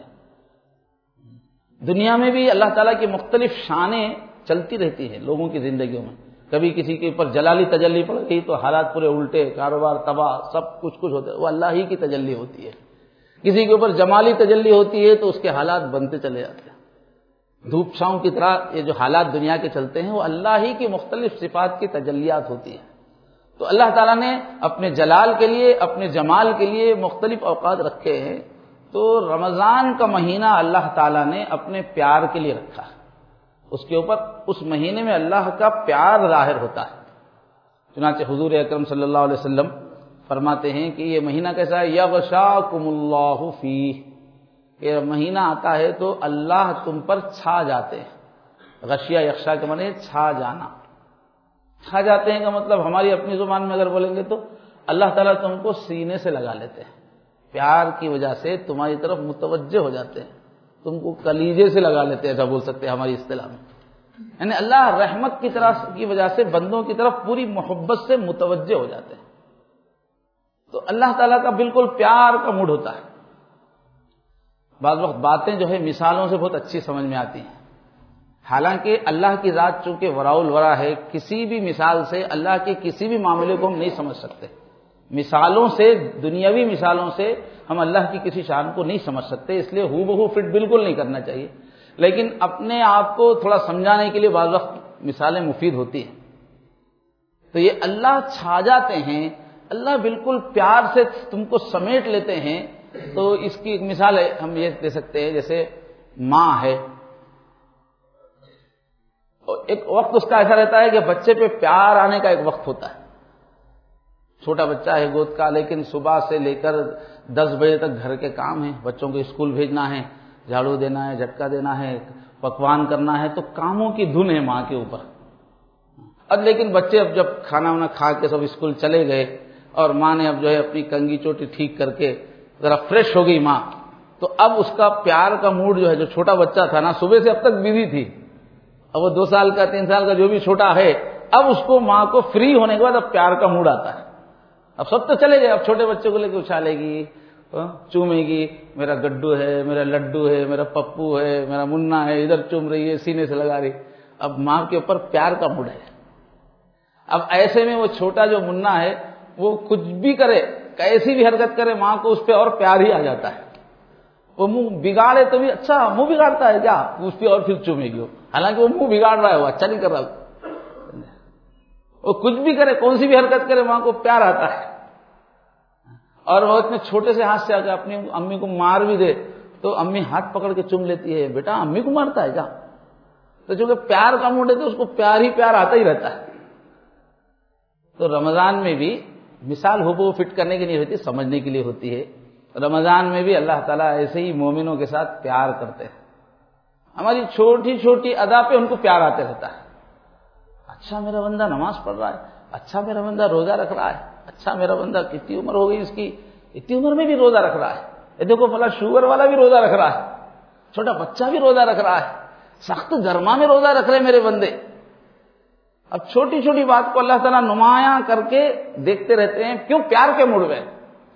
دنیا میں بھی اللہ تعالیٰ کی مختلف شانیں چلتی رہتی ہیں لوگوں کی زندگیوں میں، کبھی کسی کے اوپر جلالی تجلی پڑ گئی تو حالات پورے الٹے، کاروبار تباہ، سب کچھ کچھ ہوتا ہے، وہ اللہ ہی کی تجلی ہوتی ہے۔ کسی کے اوپر جمالی تجلی ہوتی ہے تو اس کے حالات بنتے چلے جاتے ہیں۔ دھوپ چھاؤں کی طرح یہ جو حالات دنیا کے چلتے ہیں وہ اللہ ہی کی مختلف صفات کی تجلیات ہوتی ہیں۔ تو اللہ تعالیٰ نے اپنے جلال کے لیے، اپنے جمال کے لیے مختلف اوقات رکھے ہیں، تو رمضان کا مہینہ اللہ تعالیٰ نے اپنے پیار کے لیے رکھا ہے، اس کے اوپر اس مہینے میں اللہ کا پیار ظاہر ہوتا ہے۔ چنانچہ حضور اکرم صلی اللہ علیہ وسلم فرماتے ہیں کہ یہ مہینہ کیسا ہے، یغشاکم اللہ فیہ، یہ مہینہ آتا ہے تو اللہ تم پر چھا جاتے ہیں۔ غشیہ یغشا کے معنی چھا جانا، چھا جاتے ہیں کا مطلب ہماری اپنی زبان میں اگر بولیں گے تو اللہ تعالیٰ تم کو سینے سے لگا لیتے ہیں، پیار کی وجہ سے تمہاری طرف متوجہ ہو جاتے ہیں، تم کو کلیجے سے لگا لیتے ہیں، ایسا بول سکتے ہیں ہماری اصطلاح میں، یعنی اللہ رحمت کی طرح کی وجہ سے بندوں کی طرف پوری محبت سے متوجہ ہو جاتے ہیں۔ تو اللہ تعالیٰ کا بالکل پیار کا موڈ ہوتا ہے۔ بعض وقت باتیں جو ہے مثالوں سے بہت اچھی سمجھ میں آتی ہیں، حالانکہ اللہ کی ذات چونکہ وراء الورا ہے، کسی بھی مثال سے اللہ کے کسی بھی معاملے کو ہم نہیں سمجھ سکتے، مثالوں سے، دنیاوی مثالوں سے ہم اللہ کی کسی شان کو نہیں سمجھ سکتے، اس لیے ہو بہو فٹ بالکل نہیں کرنا چاہیے، لیکن اپنے آپ کو تھوڑا سمجھانے کے لیے بعض وقت مثالیں مفید ہوتی ہیں۔ تو یہ اللہ چھا جاتے ہیں، اللہ بالکل پیار سے تم کو سمیٹ لیتے ہیں۔ تو اس کی ایک مثال ہے، ہم یہ دے سکتے ہیں، جیسے ماں ہے، ایک وقت اس کا ایسا رہتا ہے کہ بچے پہ پیار آنے کا ایک وقت ہوتا ہے، چھوٹا بچہ ہے گود کا، لیکن صبح سے لے کر دس بجے تک گھر کے کام ہیں، بچوں کو اسکول بھیجنا ہے، جھاڑو دینا ہے، جھٹکا دینا ہے، پکوان کرنا ہے، تو کاموں کی دھن ہے ماں کے اوپر۔ اب لیکن بچے اب جب کھانا وانا کھا کے سب اسکول چلے گئے اور ماں نے اب جو ہے اپنی کنگھی چوٹی ٹھیک کر کے ذرا فریش ہو گئی ماں، تو اب اس کا پیار کا موڈ جو ہے، جو چھوٹا بچہ تھا نا، صبح سے اب تک بزی تھی، اب وہ دو سال کا تین سال کا جو بھی چھوٹا ہے، اب اس کو ماں کو فری ہونے کے بعد اب پیار کا موڈ آتا ہے۔ اب سب تو چلے گئے، اب چھوٹے بچے کو لے کے اچھالے گی، چومے گی، میرا گڈو ہے، میرا لڈو ہے، میرا پپو ہے، میرا منا ہے، ادھر چوم رہی ہے، سینے سے لگا رہی، اب ماں کے اوپر پیار کا موڈ ہے۔ اب ایسے میں وہ چھوٹا جو منا ہے وہ کچھ بھی کرے، کیسی بھی حرکت کرے، ماں کو اس پہ اور پیار ہی آ جاتا ہے۔ وہ منہ بگاڑے تو بھی، اچھا منہ بگاڑتا ہے کیا، اس پہ اور پھر چومے گی، حالانکہ وہ منہ بگاڑ رہا ہے، وہ اچھا نہیں کر رہا، وہ کچھ بھی کرے، کون سی بھی حرکت کرے، ماں کو پیار آتا ہے۔ اور وہ اتنے چھوٹے سے ہاتھ سے آ کے اپنی امی کو مار بھی دے تو امی ہاتھ پکڑ کے چوم لیتی ہے، بیٹا امی کو مارتا ہے کیا؟ تو چونکہ پیار کا موڈ ہے تو اس کو پیار ہی پیار آتا ہی رہتا ہے۔ تو رمضان میں بھی مثال ہو بہو فٹ کرنے کی نہیں ہوتی، سمجھنے کے لیے ہوتی ہے۔ رمضان میں بھی اللہ تعالیٰ ایسے ہی مومنوں کے ساتھ پیار کرتے ہیں، ہماری چھوٹی چھوٹی ادا پہ ان کو پیار آتے رہتا ہے۔ اچھا میرا بندہ نماز پڑھ رہا ہے، اچھا میرا بندہ روزہ رکھ رہا ہے، اچھا میرا بندہ کتنی عمر ہو گئی اس کی، اتنی عمر میں بھی روزہ رکھ رہا ہے، یہ دیکھو فلاں شوگر والا بھی روزہ رکھ رہا ہے، چھوٹا بچہ بھی روزہ رکھ رہا ہے، سخت گرما میں روزہ رکھ رہے میرے بندے۔ اب چھوٹی چھوٹی بات کو اللہ تعالیٰ نمایاں کر کے دیکھتے رہتے ہیں، کیوں؟ پیار کے موڈ میں۔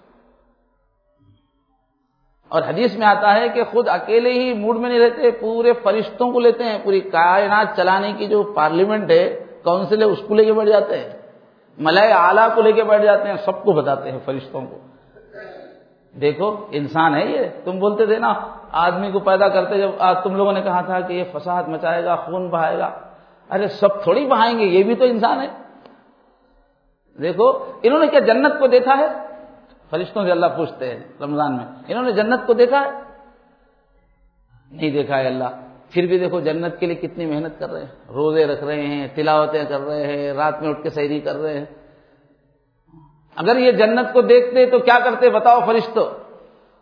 اور حدیث میں آتا ہے کہ خود اکیلے ہی موڈ میں نہیں رہتے، پورے فرشتوں کو لیتے ہیں، پوری کائنات چلانے کی جو پارلیمنٹ ہے، کونسل ہے، اس کو لے کے بیٹھ جاتے ہیں، ملائے اعلیٰ کو لے کے بیٹھ جاتے ہیں، سب کو بتاتے ہیں فرشتوں کو، دیکھو انسان ہے یہ۔ تم بولتے تھے نا آدمی کو پیدا کرتے، جب آج تم لوگوں نے کہا تھا کہ یہ فساد مچائے گا، خون بہائے گا، ارے سب تھوڑی بہائیں گے، یہ بھی تو انسان ہے۔ دیکھو انہوں نے کیا جنت کو دیکھا ہے؟ فرشتوں سے اللہ پوچھتے ہیں رمضان میں، انہوں نے جنت کو دیکھا ہے؟ نہیں دیکھا ہے اللہ، پھر بھی دیکھو جنت کے لیے کتنی محنت کر رہے ہیں، روزے رکھ رہے ہیں، تلاوتیں کر رہے ہیں، رات میں اٹھ کے سحری کر رہے ہیں۔ اگر یہ جنت کو دیکھتے تو کیا کرتے بتاؤ فرشتوں؟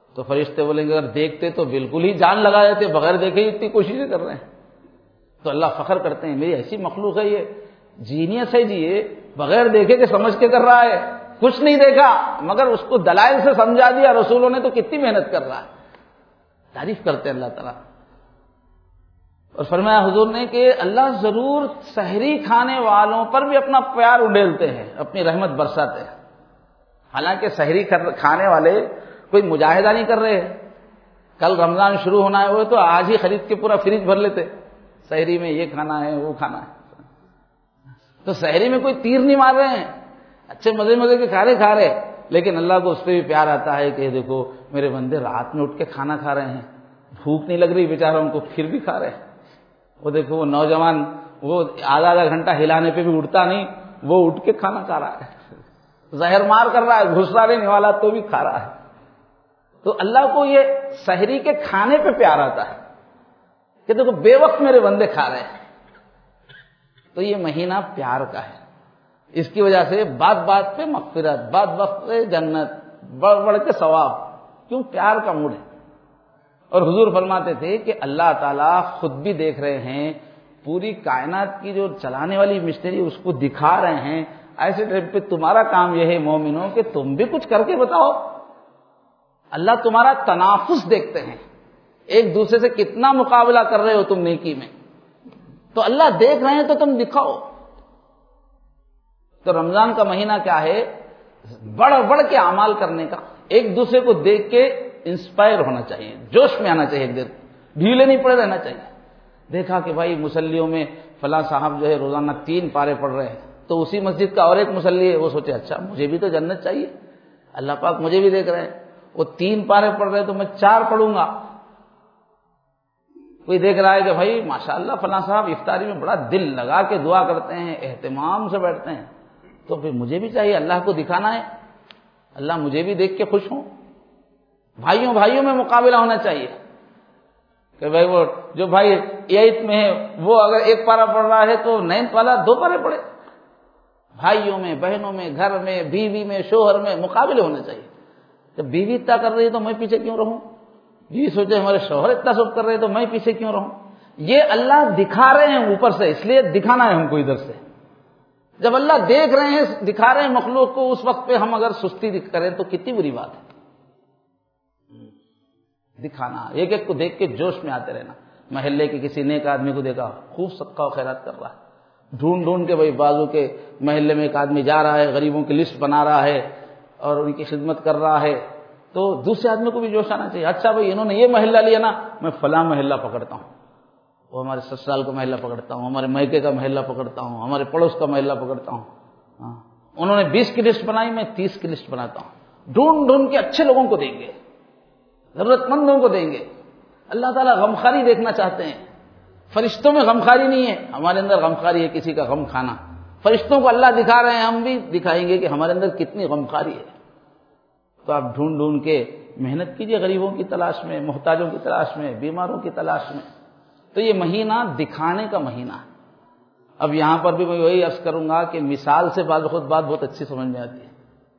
تو فرشتے بولیں گے اگر دیکھتے تو بالکل ہی جان لگا دیتے، بغیر دیکھے ہی اتنی کوششیں کر رہے ہیں۔ تو اللہ فخر کرتے ہیں میری ایسی مخلوق ہے، یہ جینیس ہے جی، یہ بغیر دیکھے کہ سمجھ کے کر رہا ہے، کچھ نہیں دیکھا مگر اس کو دلائل سے سمجھا دیا رسولوں نے، تو کتنی محنت کر رہا ہے۔ تعریف کرتے ہیں اللہ تعالیٰ۔ اور فرمایا حضور نے کہ اللہ ضرور سحری کھانے والوں پر بھی اپنا پیار اڈیلتے ہیں، اپنی رحمت برساتے ہیں۔ حالانکہ سحری کھانے والے کوئی مجاہدہ نہیں کر رہے، کل رمضان شروع ہونا ہے وہ تو آج ہی خرید کے پورا فریج بھر لیتے، سحری میں یہ کھانا ہے وہ کھانا ہے۔ تو سحری میں کوئی تیر نہیں مار رہے ہیں، اچھے مزے مزے کے کھا رہے کھا رہے لیکن اللہ کو اس پہ بھی پیار آتا ہے کہ دیکھو میرے بندے رات میں اٹھ کے کھانا کھا رہے ہیں، بھوک نہیں لگ رہی بیچارہ ان کو پھر بھی کھا رہے ہیں۔ وہ دیکھو وہ نوجوان وہ آدھا آدھا گھنٹہ ہلانے پہ بھی اٹھتا نہیں، وہ اٹھ کے کھانا کھا رہا ہے، زہر مار کر رہا ہے، غصہ لینے والا تو بھی کھا رہا ہے۔ تو اللہ کو یہ سحری کے کھانے پہ پیار آتا ہے کہ دیکھو بے وقت میرے بندے کھا رہے ہیں۔ تو یہ مہینہ پیار کا ہے، اس کی وجہ سے بات بات پہ مغفرت، بات بات پہ جنت، بڑھ بڑھ کے ثواب، کیوں؟ پیار کا موڈ ہے۔ اور حضور فرماتے تھے کہ اللہ تعالیٰ خود بھی دیکھ رہے ہیں، پوری کائنات کی جو چلانے والی مشنری اس کو دکھا رہے ہیں، ایسے ٹائم پہ تمہارا کام یہ ہے مومنوں کہ تم بھی کچھ کر کے بتاؤ۔ اللہ تمہارا تنافس دیکھتے ہیں، ایک دوسرے سے کتنا مقابلہ کر رہے ہو تم نیکی میں، تو اللہ دیکھ رہے ہیں تو تم دکھاؤ۔ تو رمضان کا مہینہ کیا ہے؟ بڑھ بڑھ کے اعمال کرنے کا، ایک دوسرے کو دیکھ کے انسپائر ہونا چاہیے، جوش میں آنا چاہیے، ایک دیر ڈھیلے نہیں پڑے رہنا چاہیے۔ دیکھا کہ بھائی مسلیوں میں فلاں صاحب جو ہے روزانہ تین پارے پڑھ رہے ہیں، تو اسی مسجد کا اور ایک مسلی ہے، وہ سوچے اچھا مجھے بھی تو جنت چاہیے، اللہ پاک مجھے بھی دیکھ رہے ہیں، وہ تین پارے پڑھ رہے ہیں تو میں چار پڑھوں گا۔ کوئی دیکھ رہا ہے کہ بھائی ماشاءاللہ فلاں صاحب افطاری میں بڑا دل لگا کے دعا کرتے ہیں، اہتمام سے بیٹھتے ہیں، تو پھر مجھے بھی چاہیے، اللہ کو دکھانا ہے، اللہ مجھے بھی دیکھ کے خوش ہوں۔ بھائیوں بھائیوں میں مقابلہ ہونا چاہیے کہ بھائی وہ جو بھائی ایٹھ میں ہے وہ اگر ایک پارہ پڑھ رہا ہے تو نائنتھ والا دو پارے پڑھے۔ بھائیوں میں، بہنوں میں، گھر میں، بیوی میں، شوہر میں مقابلے ہونے چاہیے۔ جب بیوی اتنا کر رہی ہے تو میں پیچھے کیوں رہوں؟ بیوی سوچے ہمارے شوہر اتنا سب کر رہے ہیں تو میں پیچھے کیوں رہوں؟ یہ اللہ دکھا رہے ہیں اوپر سے، اس لیے دکھانا ہے ہم کو ادھر سے۔ جب اللہ دیکھ رہے ہیں، دکھا رہے ہیں مخلوق کو، اس وقت پہ ہم اگر سستی کریں تو کتنی بری بات ہے۔ دکھانا، ایک ایک کو دیکھ کے جوش میں آتے رہنا۔ محلے کے کسی نیک آدمی کو دیکھا خوب صدقہ و خیرات کر رہا ہے، ڈھونڈ ڈھونڈ کے بھائی بازو کے محلے میں ایک آدمی جا رہا ہے، غریبوں کی لسٹ بنا رہا ہے اور ان کی خدمت کر رہا ہے، تو دوسرے آدمی کو بھی جوش آنا چاہیے۔ اچھا بھائی انہوں نے یہ محلہ لیا نا، میں فلاں محلہ پکڑتا ہوں، وہ ہمارے سسرال کا محلہ پکڑتا ہوں، ہمارے میکے کا محلہ پکڑتا ہوں، ہمارے پڑوس کا محلہ پکڑتا ہوں۔ ہاں انہوں نے بیس کی لسٹ بنائی، میں تیس کی لسٹ بناتا ہوں، ڈھونڈ ڈھونڈ کے اچھے لوگوں کو دیں گے، ضرورت مندوں کو دیں گے۔ اللہ تعالیٰ غمخواری دیکھنا چاہتے ہیں، فرشتوں میں غمخواری نہیں ہے، ہمارے اندر غمخواری ہے کسی کا غم کھانا۔ فرشتوں کو اللہ دکھا رہے ہیں، ہم بھی دکھائیں گے کہ ہمارے اندر کتنی غمخواری ہے۔ تو آپ ڈھونڈ ڈھونڈ کے محنت کیجئے غریبوں کی تلاش میں، محتاجوں کی تلاش میں، بیماروں کی تلاش میں۔ تو یہ مہینہ دکھانے کا مہینہ ہے۔ اب یہاں پر بھی میں وہی عرض کروں گا کہ مثال سے بعض خود بات بہت اچھی سمجھ میں آتی ہے۔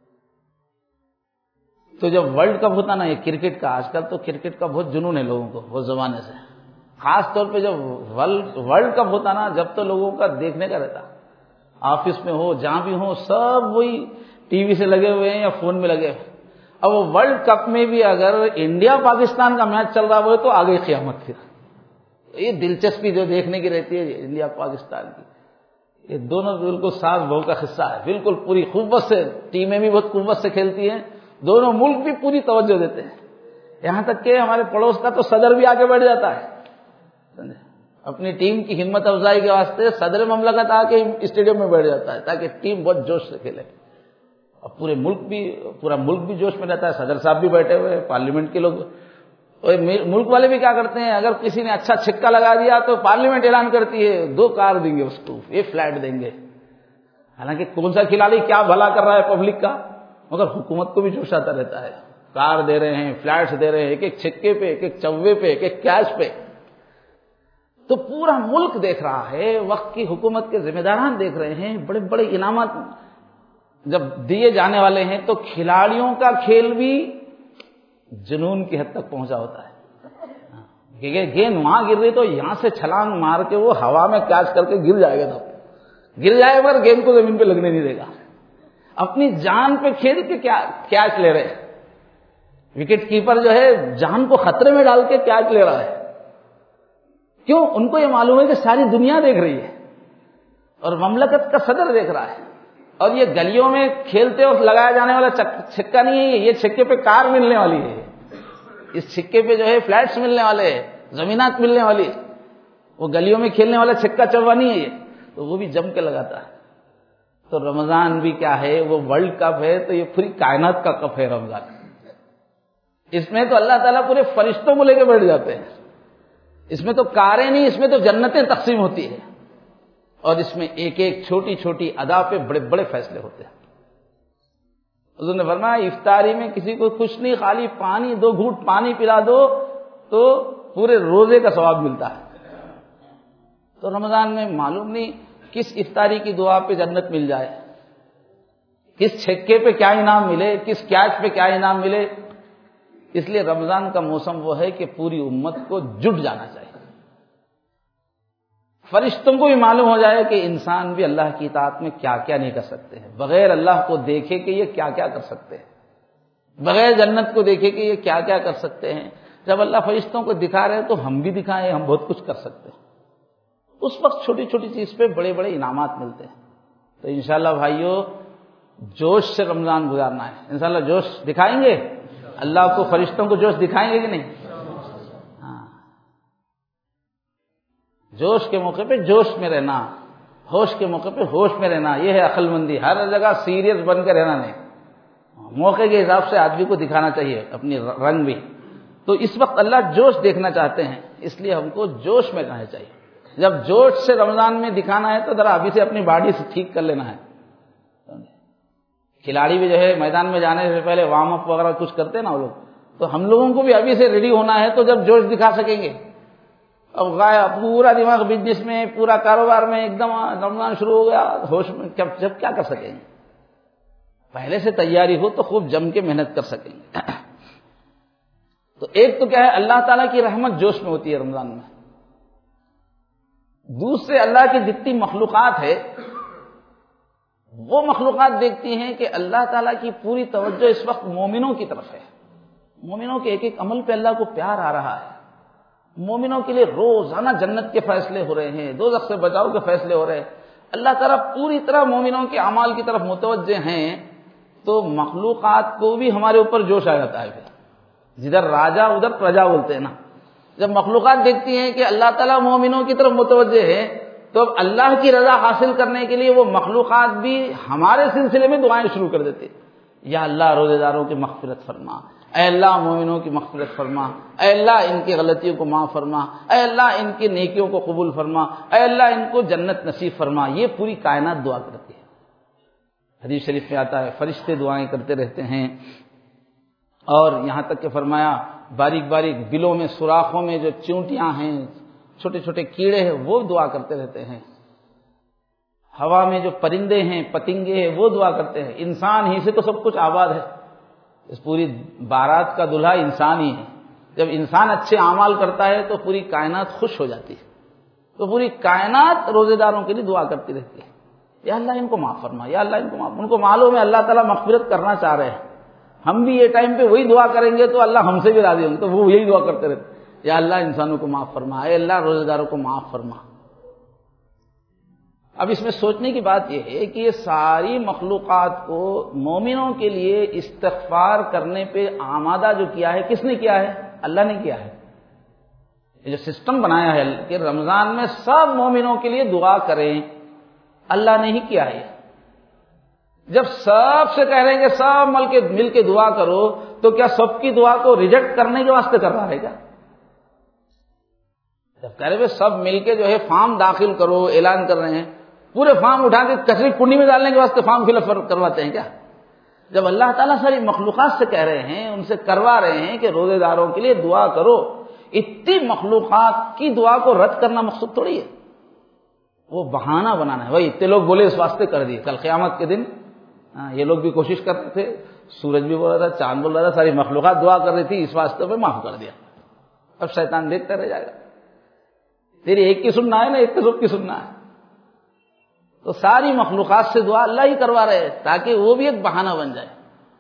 تو جب ورلڈ کپ ہوتا نا یہ کرکٹ کا، آج کل تو کرکٹ کا بہت جنون ہے لوگوں کو بہت زمانے سے، خاص طور پہ جب ورلڈ کپ ہوتا نا جب تو لوگوں کا دیکھنے کا رہتا، آفس میں ہو جہاں بھی ہو سب وہی ٹی وی سے لگے ہوئے ہیں یا فون میں لگے ہوئے۔ اب وہ ورلڈ کپ میں بھی اگر انڈیا پاکستان کا میچ چل رہا ہو تو آگے قیامت پھر یہ دلچسپی جو دیکھنے کی رہتی ہے انڈیا پاکستان کی، یہ دونوں بالکل ساز بہو کا قصہ ہے، بالکل پوری قوت سے ٹیمیں بھی بہت قوت سے کھیلتی ہیں، دونوں ملک بھی پوری توجہ دیتے ہیں، یہاں تک کہ ہمارے پڑوس کا تو صدر بھی آگے بیٹھ جاتا ہے، اپنی ٹیم کی ہمت افزائی کے واسطے صدر مملکت آ کے اسٹیڈیم میں بیٹھ جاتا ہے تاکہ ٹیم بہت جوش سے کھیلے، اور پورے ملک بھی پورا ملک بھی جوش میں رہتا ہے، صدر صاحب بھی بیٹھے ہوئے، پارلیمنٹ کے لوگ، ملک والے بھی کیا کرتے ہیں، اگر کسی نے اچھا چھکا لگا دیا تو پارلیمنٹ اعلان کرتی ہے دو کار دیں گے اس کو، یہ فلیٹ دیں گے، حالانکہ کون سا کھلاڑی کیا بھلا کر رہا ہے پبلک کا، مگر حکومت کو بھی جوش آتا رہتا ہے، کار دے رہے ہیں، فلیٹس دے رہے ہیں، ایک ایک چھکے پہ، ایک ایک چوے پہ، ایک ایک کیش پہ، تو پورا ملک دیکھ رہا ہے، وقت کی حکومت کے ذمہ داران دیکھ رہے ہیں، بڑے بڑے انعامات جب دیے جانے والے ہیں تو کھلاڑیوں کا کھیل بھی جنون کی حد تک پہنچا ہوتا ہے کہ گیند وہاں گر رہی تو یہاں سے چھلانگ مار کے وہ ہوا میں کیچ کر کے گر جائے گا، تو گر جائے گا گیند کو زمین پہ لگنے نہیں دے گا. اپنی جان پہ کھیل کے کیچ لے رہے. وکٹ کیپر جو ہے جان کو خطرے میں ڈال کے کیچ لے رہا ہے. کیوں؟ ان کو یہ معلوم ہے کہ ساری دنیا دیکھ رہی ہے اور مملکت کا صدر دیکھ رہا ہے. اور یہ گلیوں میں کھیلتے وقت لگایا جانے والا چھکا نہیں ہے، یہ چھکے پہ کار ملنے والی ہے، اس چھکے پہ جو ہے فلیٹس ملنے والے ہیں، زمینات ملنے والی ہے. وہ گلیوں میں کھیلنے والا چھکا چوبا نہیں ہے یہ، تو وہ بھی جم کے لگاتا ہے. تو رمضان بھی کیا ہے؟ وہ ورلڈ کپ ہے، تو یہ پوری کائنات کا کپ ہے رمضان. اس میں تو اللہ تعالیٰ پورے فرشتوں کو لے کے بیٹھ جاتے ہیں. اس میں تو کاریں نہیں، اس میں تو جنتیں تقسیم ہوتی ہیں، اور اس میں ایک ایک چھوٹی چھوٹی ادا پہ بڑے بڑے فیصلے ہوتے ہیں. حضور نے فرمایا افطاری میں کسی کو کچھ نہیں، خالی پانی، دو گھونٹ پانی پلا دو تو پورے روزے کا ثواب ملتا ہے. تو رمضان میں معلوم نہیں کس افطاری کی دعا پہ جنت مل جائے، کس چھکے پہ کیا انعام ملے، کس کیچ پہ کیا انعام ملے. اس لیے رمضان کا موسم وہ ہے کہ پوری امت کو جٹ جانا چاہیے. فرشتوں کو بھی معلوم ہو جائے کہ انسان بھی اللہ کی اطاعت میں کیا کیا نہیں کر سکتے ہیں، بغیر اللہ کو دیکھے کہ یہ کیا کیا کر سکتے ہیں، بغیر جنت کو دیکھے کہ یہ کیا کیا کر سکتے ہیں. جب اللہ فرشتوں کو دکھا رہے تو ہم بھی دکھائیں ہم بہت کچھ کر سکتے ہیں. اس وقت چھوٹی چھوٹی چیز پہ بڑے بڑے انعامات ملتے ہیں. تو انشاءاللہ بھائیو جوش سے رمضان گزارنا ہے. انشاءاللہ جوش دکھائیں گے، اللہ کو فرشتوں کو جوش دکھائیں گے کہ نہیں؟ ہاں، جوش کے موقع پہ جوش میں رہنا، ہوش کے موقع پہ ہوش میں رہنا، یہ ہے عقل مندی. ہر جگہ سیریس بن کے رہنا نہیں، موقع کے حساب سے آدمی کو دکھانا چاہیے اپنی رنگ بھی. تو اس وقت اللہ جوش دیکھنا چاہتے ہیں، اس لیے ہم کو جوش میں رہنا چاہیے. جب جوش سے رمضان میں دکھانا ہے تو ذرا ابھی سے اپنی باڈی سے ٹھیک کر لینا ہے. کھلاڑی بھی جو ہے میدان میں جانے سے پہلے وارم اپ وغیرہ کچھ کرتے ہیں نا وہ لوگ، تو ہم لوگوں کو بھی ابھی سے ریڈی ہونا ہے تو جب جوش دکھا سکیں گے. اب غائب پورا دماغ بزنس میں، پورا کاروبار میں، ایک دم رمضان شروع ہو گیا ہوش میں، جب کیا کر سکیں گے؟ پہلے سے تیاری ہو تو خوب جم کے محنت کر سکیں گے. تو ایک تو کیا ہے، اللہ تعالیٰ کی رحمت جوش میں ہوتی ہے رمضان میں. دوسرے اللہ کی جتنی مخلوقات ہے وہ مخلوقات دیکھتی ہیں کہ اللہ تعالیٰ کی پوری توجہ اس وقت مومنوں کی طرف ہے. مومنوں کے ایک ایک عمل پہ اللہ کو پیار آ رہا ہے. مومنوں کے لیے روزانہ جنت کے فیصلے ہو رہے ہیں، دوزخ سے بچاؤ کے فیصلے ہو رہے ہیں. اللہ تعالیٰ پوری طرح مومنوں کے اعمال کی طرف متوجہ ہیں تو مخلوقات کو بھی ہمارے اوپر جوش آ جاتا ہے. پھر جدھر راجا ادھر پرجا بولتے ہیں نا. جب مخلوقات دیکھتی ہیں کہ اللہ تعالیٰ مومنوں کی طرف متوجہ ہے تو اب اللہ کی رضا حاصل کرنے کے لیے وہ مخلوقات بھی ہمارے سلسلے میں دعائیں شروع کر دیتے. یا اللہ روزے داروں کی مغفرت فرما، اے اللہ مومنوں کی مغفرت فرما، اے اللہ ان کی غلطیوں کو معاف فرما، اے اللہ ان کی نیکیوں کو قبول فرما، اے اللہ ان کو جنت نصیب فرما. یہ پوری کائنات دعا کرتی ہے. حدیث شریف میں آتا ہے فرشتے دعائیں کرتے رہتے ہیں. اور یہاں تک کہ فرمایا باریک باریک بلوں میں، سوراخوں میں جو چونٹیاں ہیں، چھوٹے چھوٹے کیڑے ہیں، وہ دعا کرتے رہتے ہیں. ہوا میں جو پرندے ہیں، پتنگے ہیں، وہ دعا کرتے ہیں. انسان ہی سے تو سب کچھ آباد ہے. اس پوری بارات کا دلہا انسان ہی ہے. جب انسان اچھے اعمال کرتا ہے تو پوری کائنات خوش ہو جاتی ہے. تو پوری کائنات روزے داروں کے لیے دعا کرتی رہتی ہے، یا اللہ ان کو معاف فرما، یا اللہ ان کو معاف. ان کو معلوم ہے اللہ تعالیٰ مغفرت کرنا چاہ رہے ہیں. ہم بھی یہ ٹائم پہ وہی دعا کریں گے تو اللہ ہم سے بھی راضی ہوں گے. تو وہ یہی دعا کرتے رہتے، یا اللہ انسانوں کو معاف فرما، اے اللہ روزے داروں کو معاف فرما. اب اس میں سوچنے کی بات یہ ہے کہ یہ ساری مخلوقات کو مومنوں کے لیے استغفار کرنے پہ آمادہ جو کیا ہے، کس نے کیا ہے؟ اللہ نے کیا ہے. یہ جو سسٹم بنایا ہے کہ رمضان میں سب مومنوں کے لیے دعا کریں، اللہ نے ہی کیا ہے. جب سب سے کہہ رہے ہیں کہ سب مل کے مل کے دعا کرو تو کیا سب کی دعا کو ریجیکٹ کرنے کے واسطے کر رہا ہے کیا؟ جب کہہ رہے ہیں سب مل کے جو ہے فارم داخل کرو، اعلان کر رہے ہیں، پورے فارم اٹھا کے کچری کنڈی میں ڈالنے کے واسطے فارم فل اپ کرواتے ہیں کیا؟ جب اللہ تعالیٰ ساری مخلوقات سے کہہ رہے ہیں، ان سے کروا رہے ہیں کہ روزے داروں کے لیے دعا کرو، اتنی مخلوقات کی دعا کو رد کرنا مقصود تھوڑی ہے. وہ بہانہ بنانا ہے. وہی اتنے لوگ بولے اس واسطے کر دیے. کل قیامت کے دن ہاں یہ لوگ بھی کوشش کرتے تھے سورج بھی بول رہا تھا، چاند بول رہا تھا، ساری مخلوقات دعا کر رہی تھی، اس واسطے میں معاف کر دیا. اب شیطان دیکھتا رہ جائے گا، تیری ایک کی سننا ہے نا، ایک کی سب کی سننا ہے. تو ساری مخلوقات سے دعا اللہ ہی کروا رہے ہیں تاکہ وہ بھی ایک بہانہ بن جائے.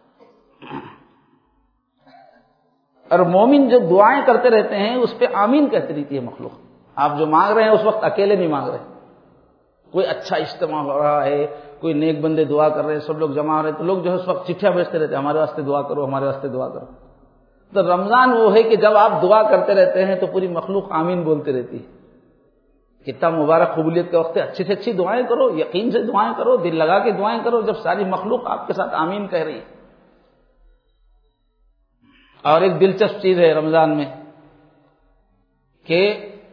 اور مومن جو دعائیں کرتے رہتے ہیں اس پہ آمین کہتی رہتی ہے مخلوق. آپ جو مانگ رہے ہیں اس وقت اکیلے نہیں مانگ رہے، کوئی اچھا اجتماع ہو رہا ہے، کوئی نیک بندے دعا کر رہے ہیں، سب لوگ جمع ہو رہے ہیں، تو لوگ جو ہے اس وقت چٹھیاں بھیجتے رہتے ہیں، ہمارے واسطے دعا کرو، ہمارے واسطے دعا کرو. تو رمضان وہ ہے کہ جب آپ دعا کرتے رہتے ہیں تو پوری مخلوق آمین بولتی رہتی ہے. کتنا مبارک قبولیت کا وقت ہے. اچھی سے اچھی دعائیں کرو، یقین سے دعائیں کرو، دل لگا کے دعائیں کرو جب ساری مخلوق آپ کے ساتھ آمین کہہ رہی ہے. اور ایک دلچسپ چیز ہے رمضان میں کہ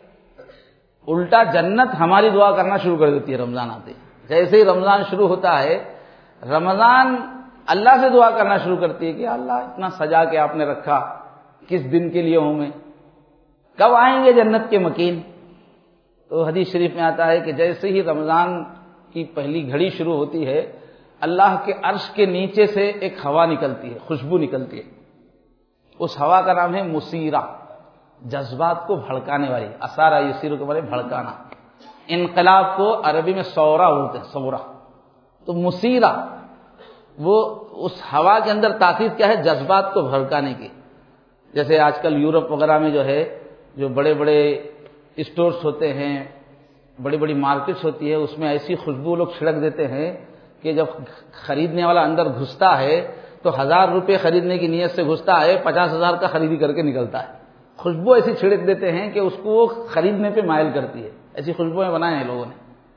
الٹا جنت ہماری دعا کرنا شروع کر دیتی ہے رمضان آتے. جیسے ہی رمضان شروع ہوتا ہے رمضان اللہ سے دعا کرنا شروع کرتی ہے کہ اللہ اتنا سجا کے آپ نے رکھا، کس دن کے لیے ہوں میں، کب آئیں گے جنت کے مکین. تو حدیث شریف میں آتا ہے کہ جیسے ہی رمضان کی پہلی گھڑی شروع ہوتی ہے اللہ کے عرش کے نیچے سے ایک ہوا نکلتی ہے، خوشبو نکلتی ہے. اس ہوا کا نام ہے مسیرہ، جذبات کو بھڑکانے والی. اسارا یسیرو کے بارے بھڑکانا. انقلاب کو عربی میں سورا بولتے ہیں، سورا. تو مسیرہ وہ اس ہوا کے اندر تاثیر کیا ہے، جذبات کو بھڑکانے کی. جیسے آج کل یورپ وغیرہ میں جو ہے جو بڑے بڑے اسٹورز ہوتے ہیں، بڑی بڑی مارکیٹس ہوتی ہے، اس میں ایسی خوشبو لوگ چھڑک دیتے ہیں کہ جب خریدنے والا اندر گھستا ہے تو ہزار روپے خریدنے کی نیت سے گھستا ہے، پچاس ہزار کا خریدی کر کے نکلتا ہے. خوشبو ایسی چھڑک دیتے ہیں کہ اس کو وہ خریدنے پہ مائل کرتی ہے. ایسی خوشبوئیں بنائے ہیں لوگوں نے.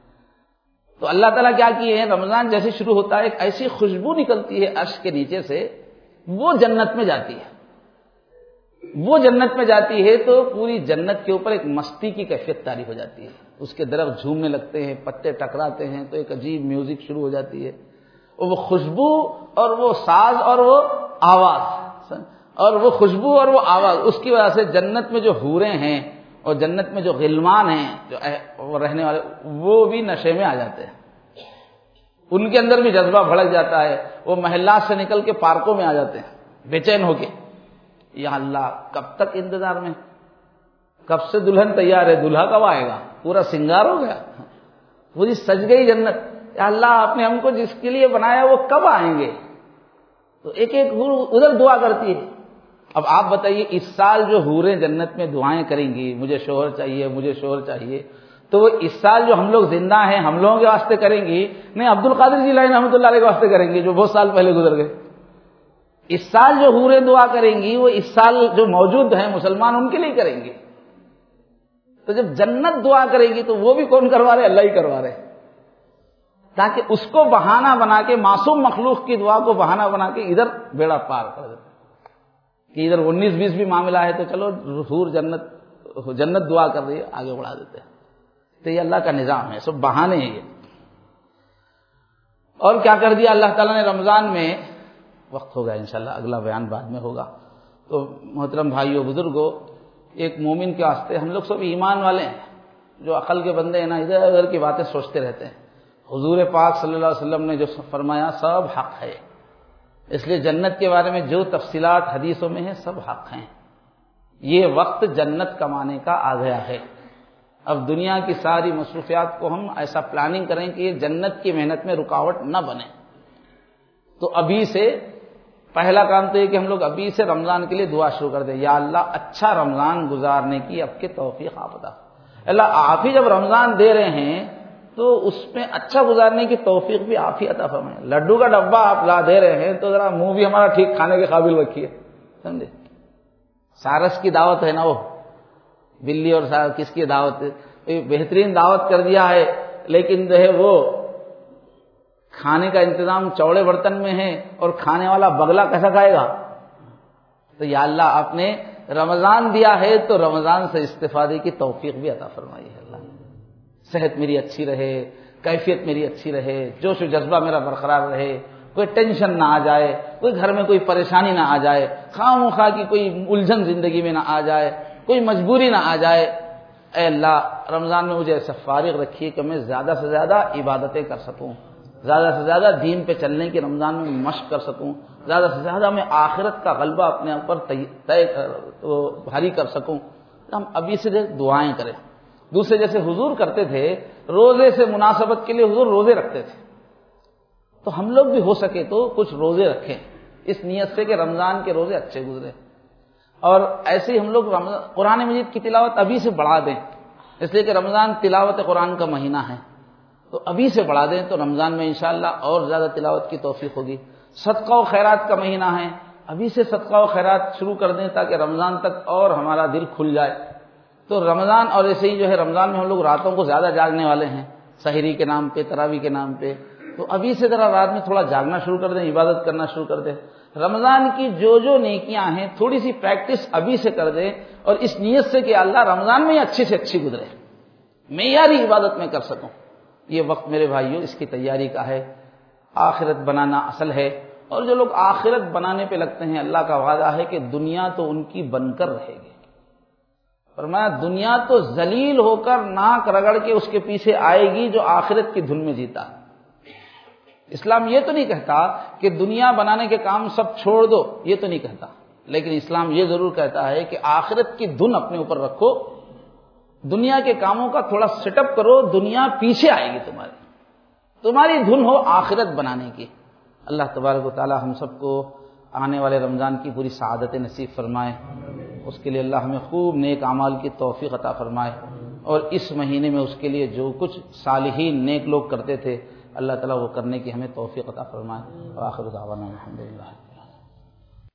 تو اللہ تعالیٰ کیا کیے ہیں، رمضان جیسے شروع ہوتا ہے ایک ایسی خوشبو نکلتی ہے عرش کے نیچے سے، وہ جنت میں جاتی ہے. وہ جنت میں جاتی ہے تو پوری جنت کے اوپر ایک مستی کی کیفیت طاری ہو جاتی ہے. اس کے درخت جھومنے لگتے ہیں، پتے ٹکراتے ہیں تو ایک عجیب میوزک شروع ہو جاتی ہے. اور وہ خوشبو اور وہ ساز اور وہ آواز اور وہ خوشبو اور وہ آواز، اس کی وجہ سے جنت میں جو حوریں ہیں اور جنت میں جو غلمان ہیں جو رہنے والے، وہ بھی نشے میں آ جاتے ہیں. ان کے اندر بھی جذبہ بھڑک جاتا ہے. وہ محلات سے نکل کے پارکوں میں آ جاتے ہیں بے چین ہو کے. یا اللہ کب تک انتظار میں، کب سے دلہن تیار ہے، دلہا کب آئے گا، پورا سنگار ہو گیا، پوری سج گئی جنت. یا اللہ آپ نے ہم کو جس کے لیے بنایا وہ کب آئیں گے. تو ایک ایک حور ادھر دعا کرتی ہے. اب آپ بتائیے اس سال جو حوریں جنت میں دعائیں کریں گی مجھے شوہر چاہیے مجھے شوہر چاہیے، تو وہ اس سال جو ہم لوگ زندہ ہیں ہم لوگوں کے واسطے کریں گی نہیں، عبد القادر جیلانی رحمۃ اللہ علیہ کے واسطے کریں گی جو بہت سال پہلے گزر گئے. اس سال جو حوریں دعا کریں گی وہ اس سال جو موجود ہیں مسلمان ان کے لیے کریں گے. تو جب جنت دعا کرے گی تو وہ بھی کون کروا رہے، اللہ ہی کروا رہے، تاکہ اس کو بہانہ بنا کے معصوم مخلوق کی دعا کو بہانہ بنا کے ادھر بیڑا پار کر دیتے کہ ادھر انیس بیس بھی معاملہ ہے تو چلو حور جنت جنت دعا کر رہی ہے آگے بڑھا دیتے ہیں. تو یہ اللہ کا نظام ہے، سب بہانے ہیں یہ. اور کیا کر دیا اللہ تعالیٰ نے رمضان میں، وقت ہوگا انشاءاللہ اگلا بیان بعد میں ہوگا. تو محترم بھائیو بزرگوں، ایک مومن کے واسطے ہم لوگ سب ایمان والے ہیں، جو عقل کے بندے ہیں نا ادھر ادھر کی باتیں سوچتے رہتے ہیں. حضور پاک صلی اللہ علیہ وسلم نے جو فرمایا سب حق ہے، اس لیے جنت کے بارے میں جو تفصیلات حدیثوں میں ہیں سب حق ہیں. یہ وقت جنت کمانے کا آ گیا ہے. اب دنیا کی ساری مصروفیات کو ہم ایسا پلاننگ کریں کہ یہ جنت کی محنت میں رکاوٹ نہ بنے. تو ابھی سے پہلا کام تو یہ کہ ہم لوگ ابھی سے رمضان کے لیے دعا شروع کر دیں، یا اللہ اچھا رمضان گزارنے کی اب کے توفیق آپ عطا. اللہ آپ ہی جب رمضان دے رہے ہیں تو اس میں اچھا گزارنے کی توفیق بھی آپ ہی عطا فرمائیں. لڈو کا ڈبہ آپ لا دے رہے ہیں تو ذرا منہ بھی ہمارا ٹھیک کھانے کے قابل رکھیے، سمجھے. سارس کی دعوت ہے نا، وہ بلی اور سارس کس کی دعوت ہے، بہترین دعوت کر دیا ہے، لیکن جو ہے وہ کھانے کا انتظام چوڑے برتن میں ہے اور کھانے والا بگلا کیسا کھائے گا. تو یا اللہ آپ نے رمضان دیا ہے تو رمضان سے استفادے کی توفیق بھی عطا فرمائی ہے. اللہ صحت میری اچھی رہے، کیفیت میری اچھی رہے، جوش و جذبہ میرا برقرار رہے، کوئی ٹینشن نہ آ جائے، کوئی گھر میں کوئی پریشانی نہ آ جائے، خواہ مخواہ کی کوئی الجھن زندگی میں نہ آ جائے، کوئی مجبوری نہ آ جائے. اے اللہ رمضان میں مجھے ایسا فارغ رکھیے کہ میں زیادہ سے زیادہ عبادتیں کر سکوں، زیادہ سے زیادہ دین پہ چلنے کی رمضان میں مشق کر سکوں، زیادہ سے زیادہ میں آخرت کا غلبہ اپنے اوپر طے بھاری کر سکوں، ہم ابھی سے دعائیں کریں۔ دوسرے جیسے حضور کرتے تھے، روزے سے مناسبت کے لیے حضور روزے رکھتے تھے، تو ہم لوگ بھی ہو سکے تو کچھ روزے رکھیں اس نیت سے کہ رمضان کے روزے اچھے گزرے، اور ایسے ہی ہم لوگ قرآن مجید کی تلاوت ابھی سے بڑھا دیں، اس لیے کہ رمضان تلاوت قرآن کا مہینہ ہے، تو ابھی سے بڑھا دیں تو رمضان میں انشاءاللہ اور زیادہ تلاوت کی توفیق ہوگی۔ صدقہ و خیرات کا مہینہ ہے، ابھی سے صدقہ و خیرات شروع کر دیں تاکہ رمضان تک اور ہمارا دل کھل جائے۔ تو رمضان، اور ایسے ہی جو ہے رمضان میں ہم لوگ راتوں کو زیادہ جاگنے والے ہیں، سحری کے نام پہ، تراویح کے نام پہ، تو ابھی سے ذرا رات میں تھوڑا جاگنا شروع کر دیں، عبادت کرنا شروع کر دیں۔ رمضان کی جو جو نیکیاں ہیں تھوڑی سی پریکٹس ابھی سے کر دیں، اور اس نیت سے کہ اللہ رمضان میں اچھی سے اچھی گزرے، معیاری عبادت میں کر سکوں۔ یہ وقت میرے بھائیوں اس کی تیاری کا ہے، آخرت بنانا اصل ہے، اور جو لوگ آخرت بنانے پہ لگتے ہیں اللہ کا وعدہ ہے کہ دنیا تو ان کی بن کر رہے گی، فرمایا دنیا تو ذلیل ہو کر ناک رگڑ کے اس کے پیچھے آئے گی جو آخرت کی دھن میں جیتا۔ اسلام یہ تو نہیں کہتا کہ دنیا بنانے کے کام سب چھوڑ دو، یہ تو نہیں کہتا، لیکن اسلام یہ ضرور کہتا ہے کہ آخرت کی دھن اپنے اوپر رکھو، دنیا کے کاموں کا تھوڑا سیٹ اپ کرو، دنیا پیچھے آئے گی تمہاری، تمہاری دھن ہو آخرت بنانے کی۔ اللہ تبارک و تعالی ہم سب کو آنے والے رمضان کی پوری سعادت نصیب فرمائے، اس کے لیے اللہ ہمیں خوب نیک اعمال کی توفیق عطا فرمائے، اور اس مہینے میں اس کے لیے جو کچھ صالحین نیک لوگ کرتے تھے اللہ تعالیٰ وہ کرنے کی ہمیں توفیق عطا فرمائے۔ وآخر دعوانا الحمدللہ۔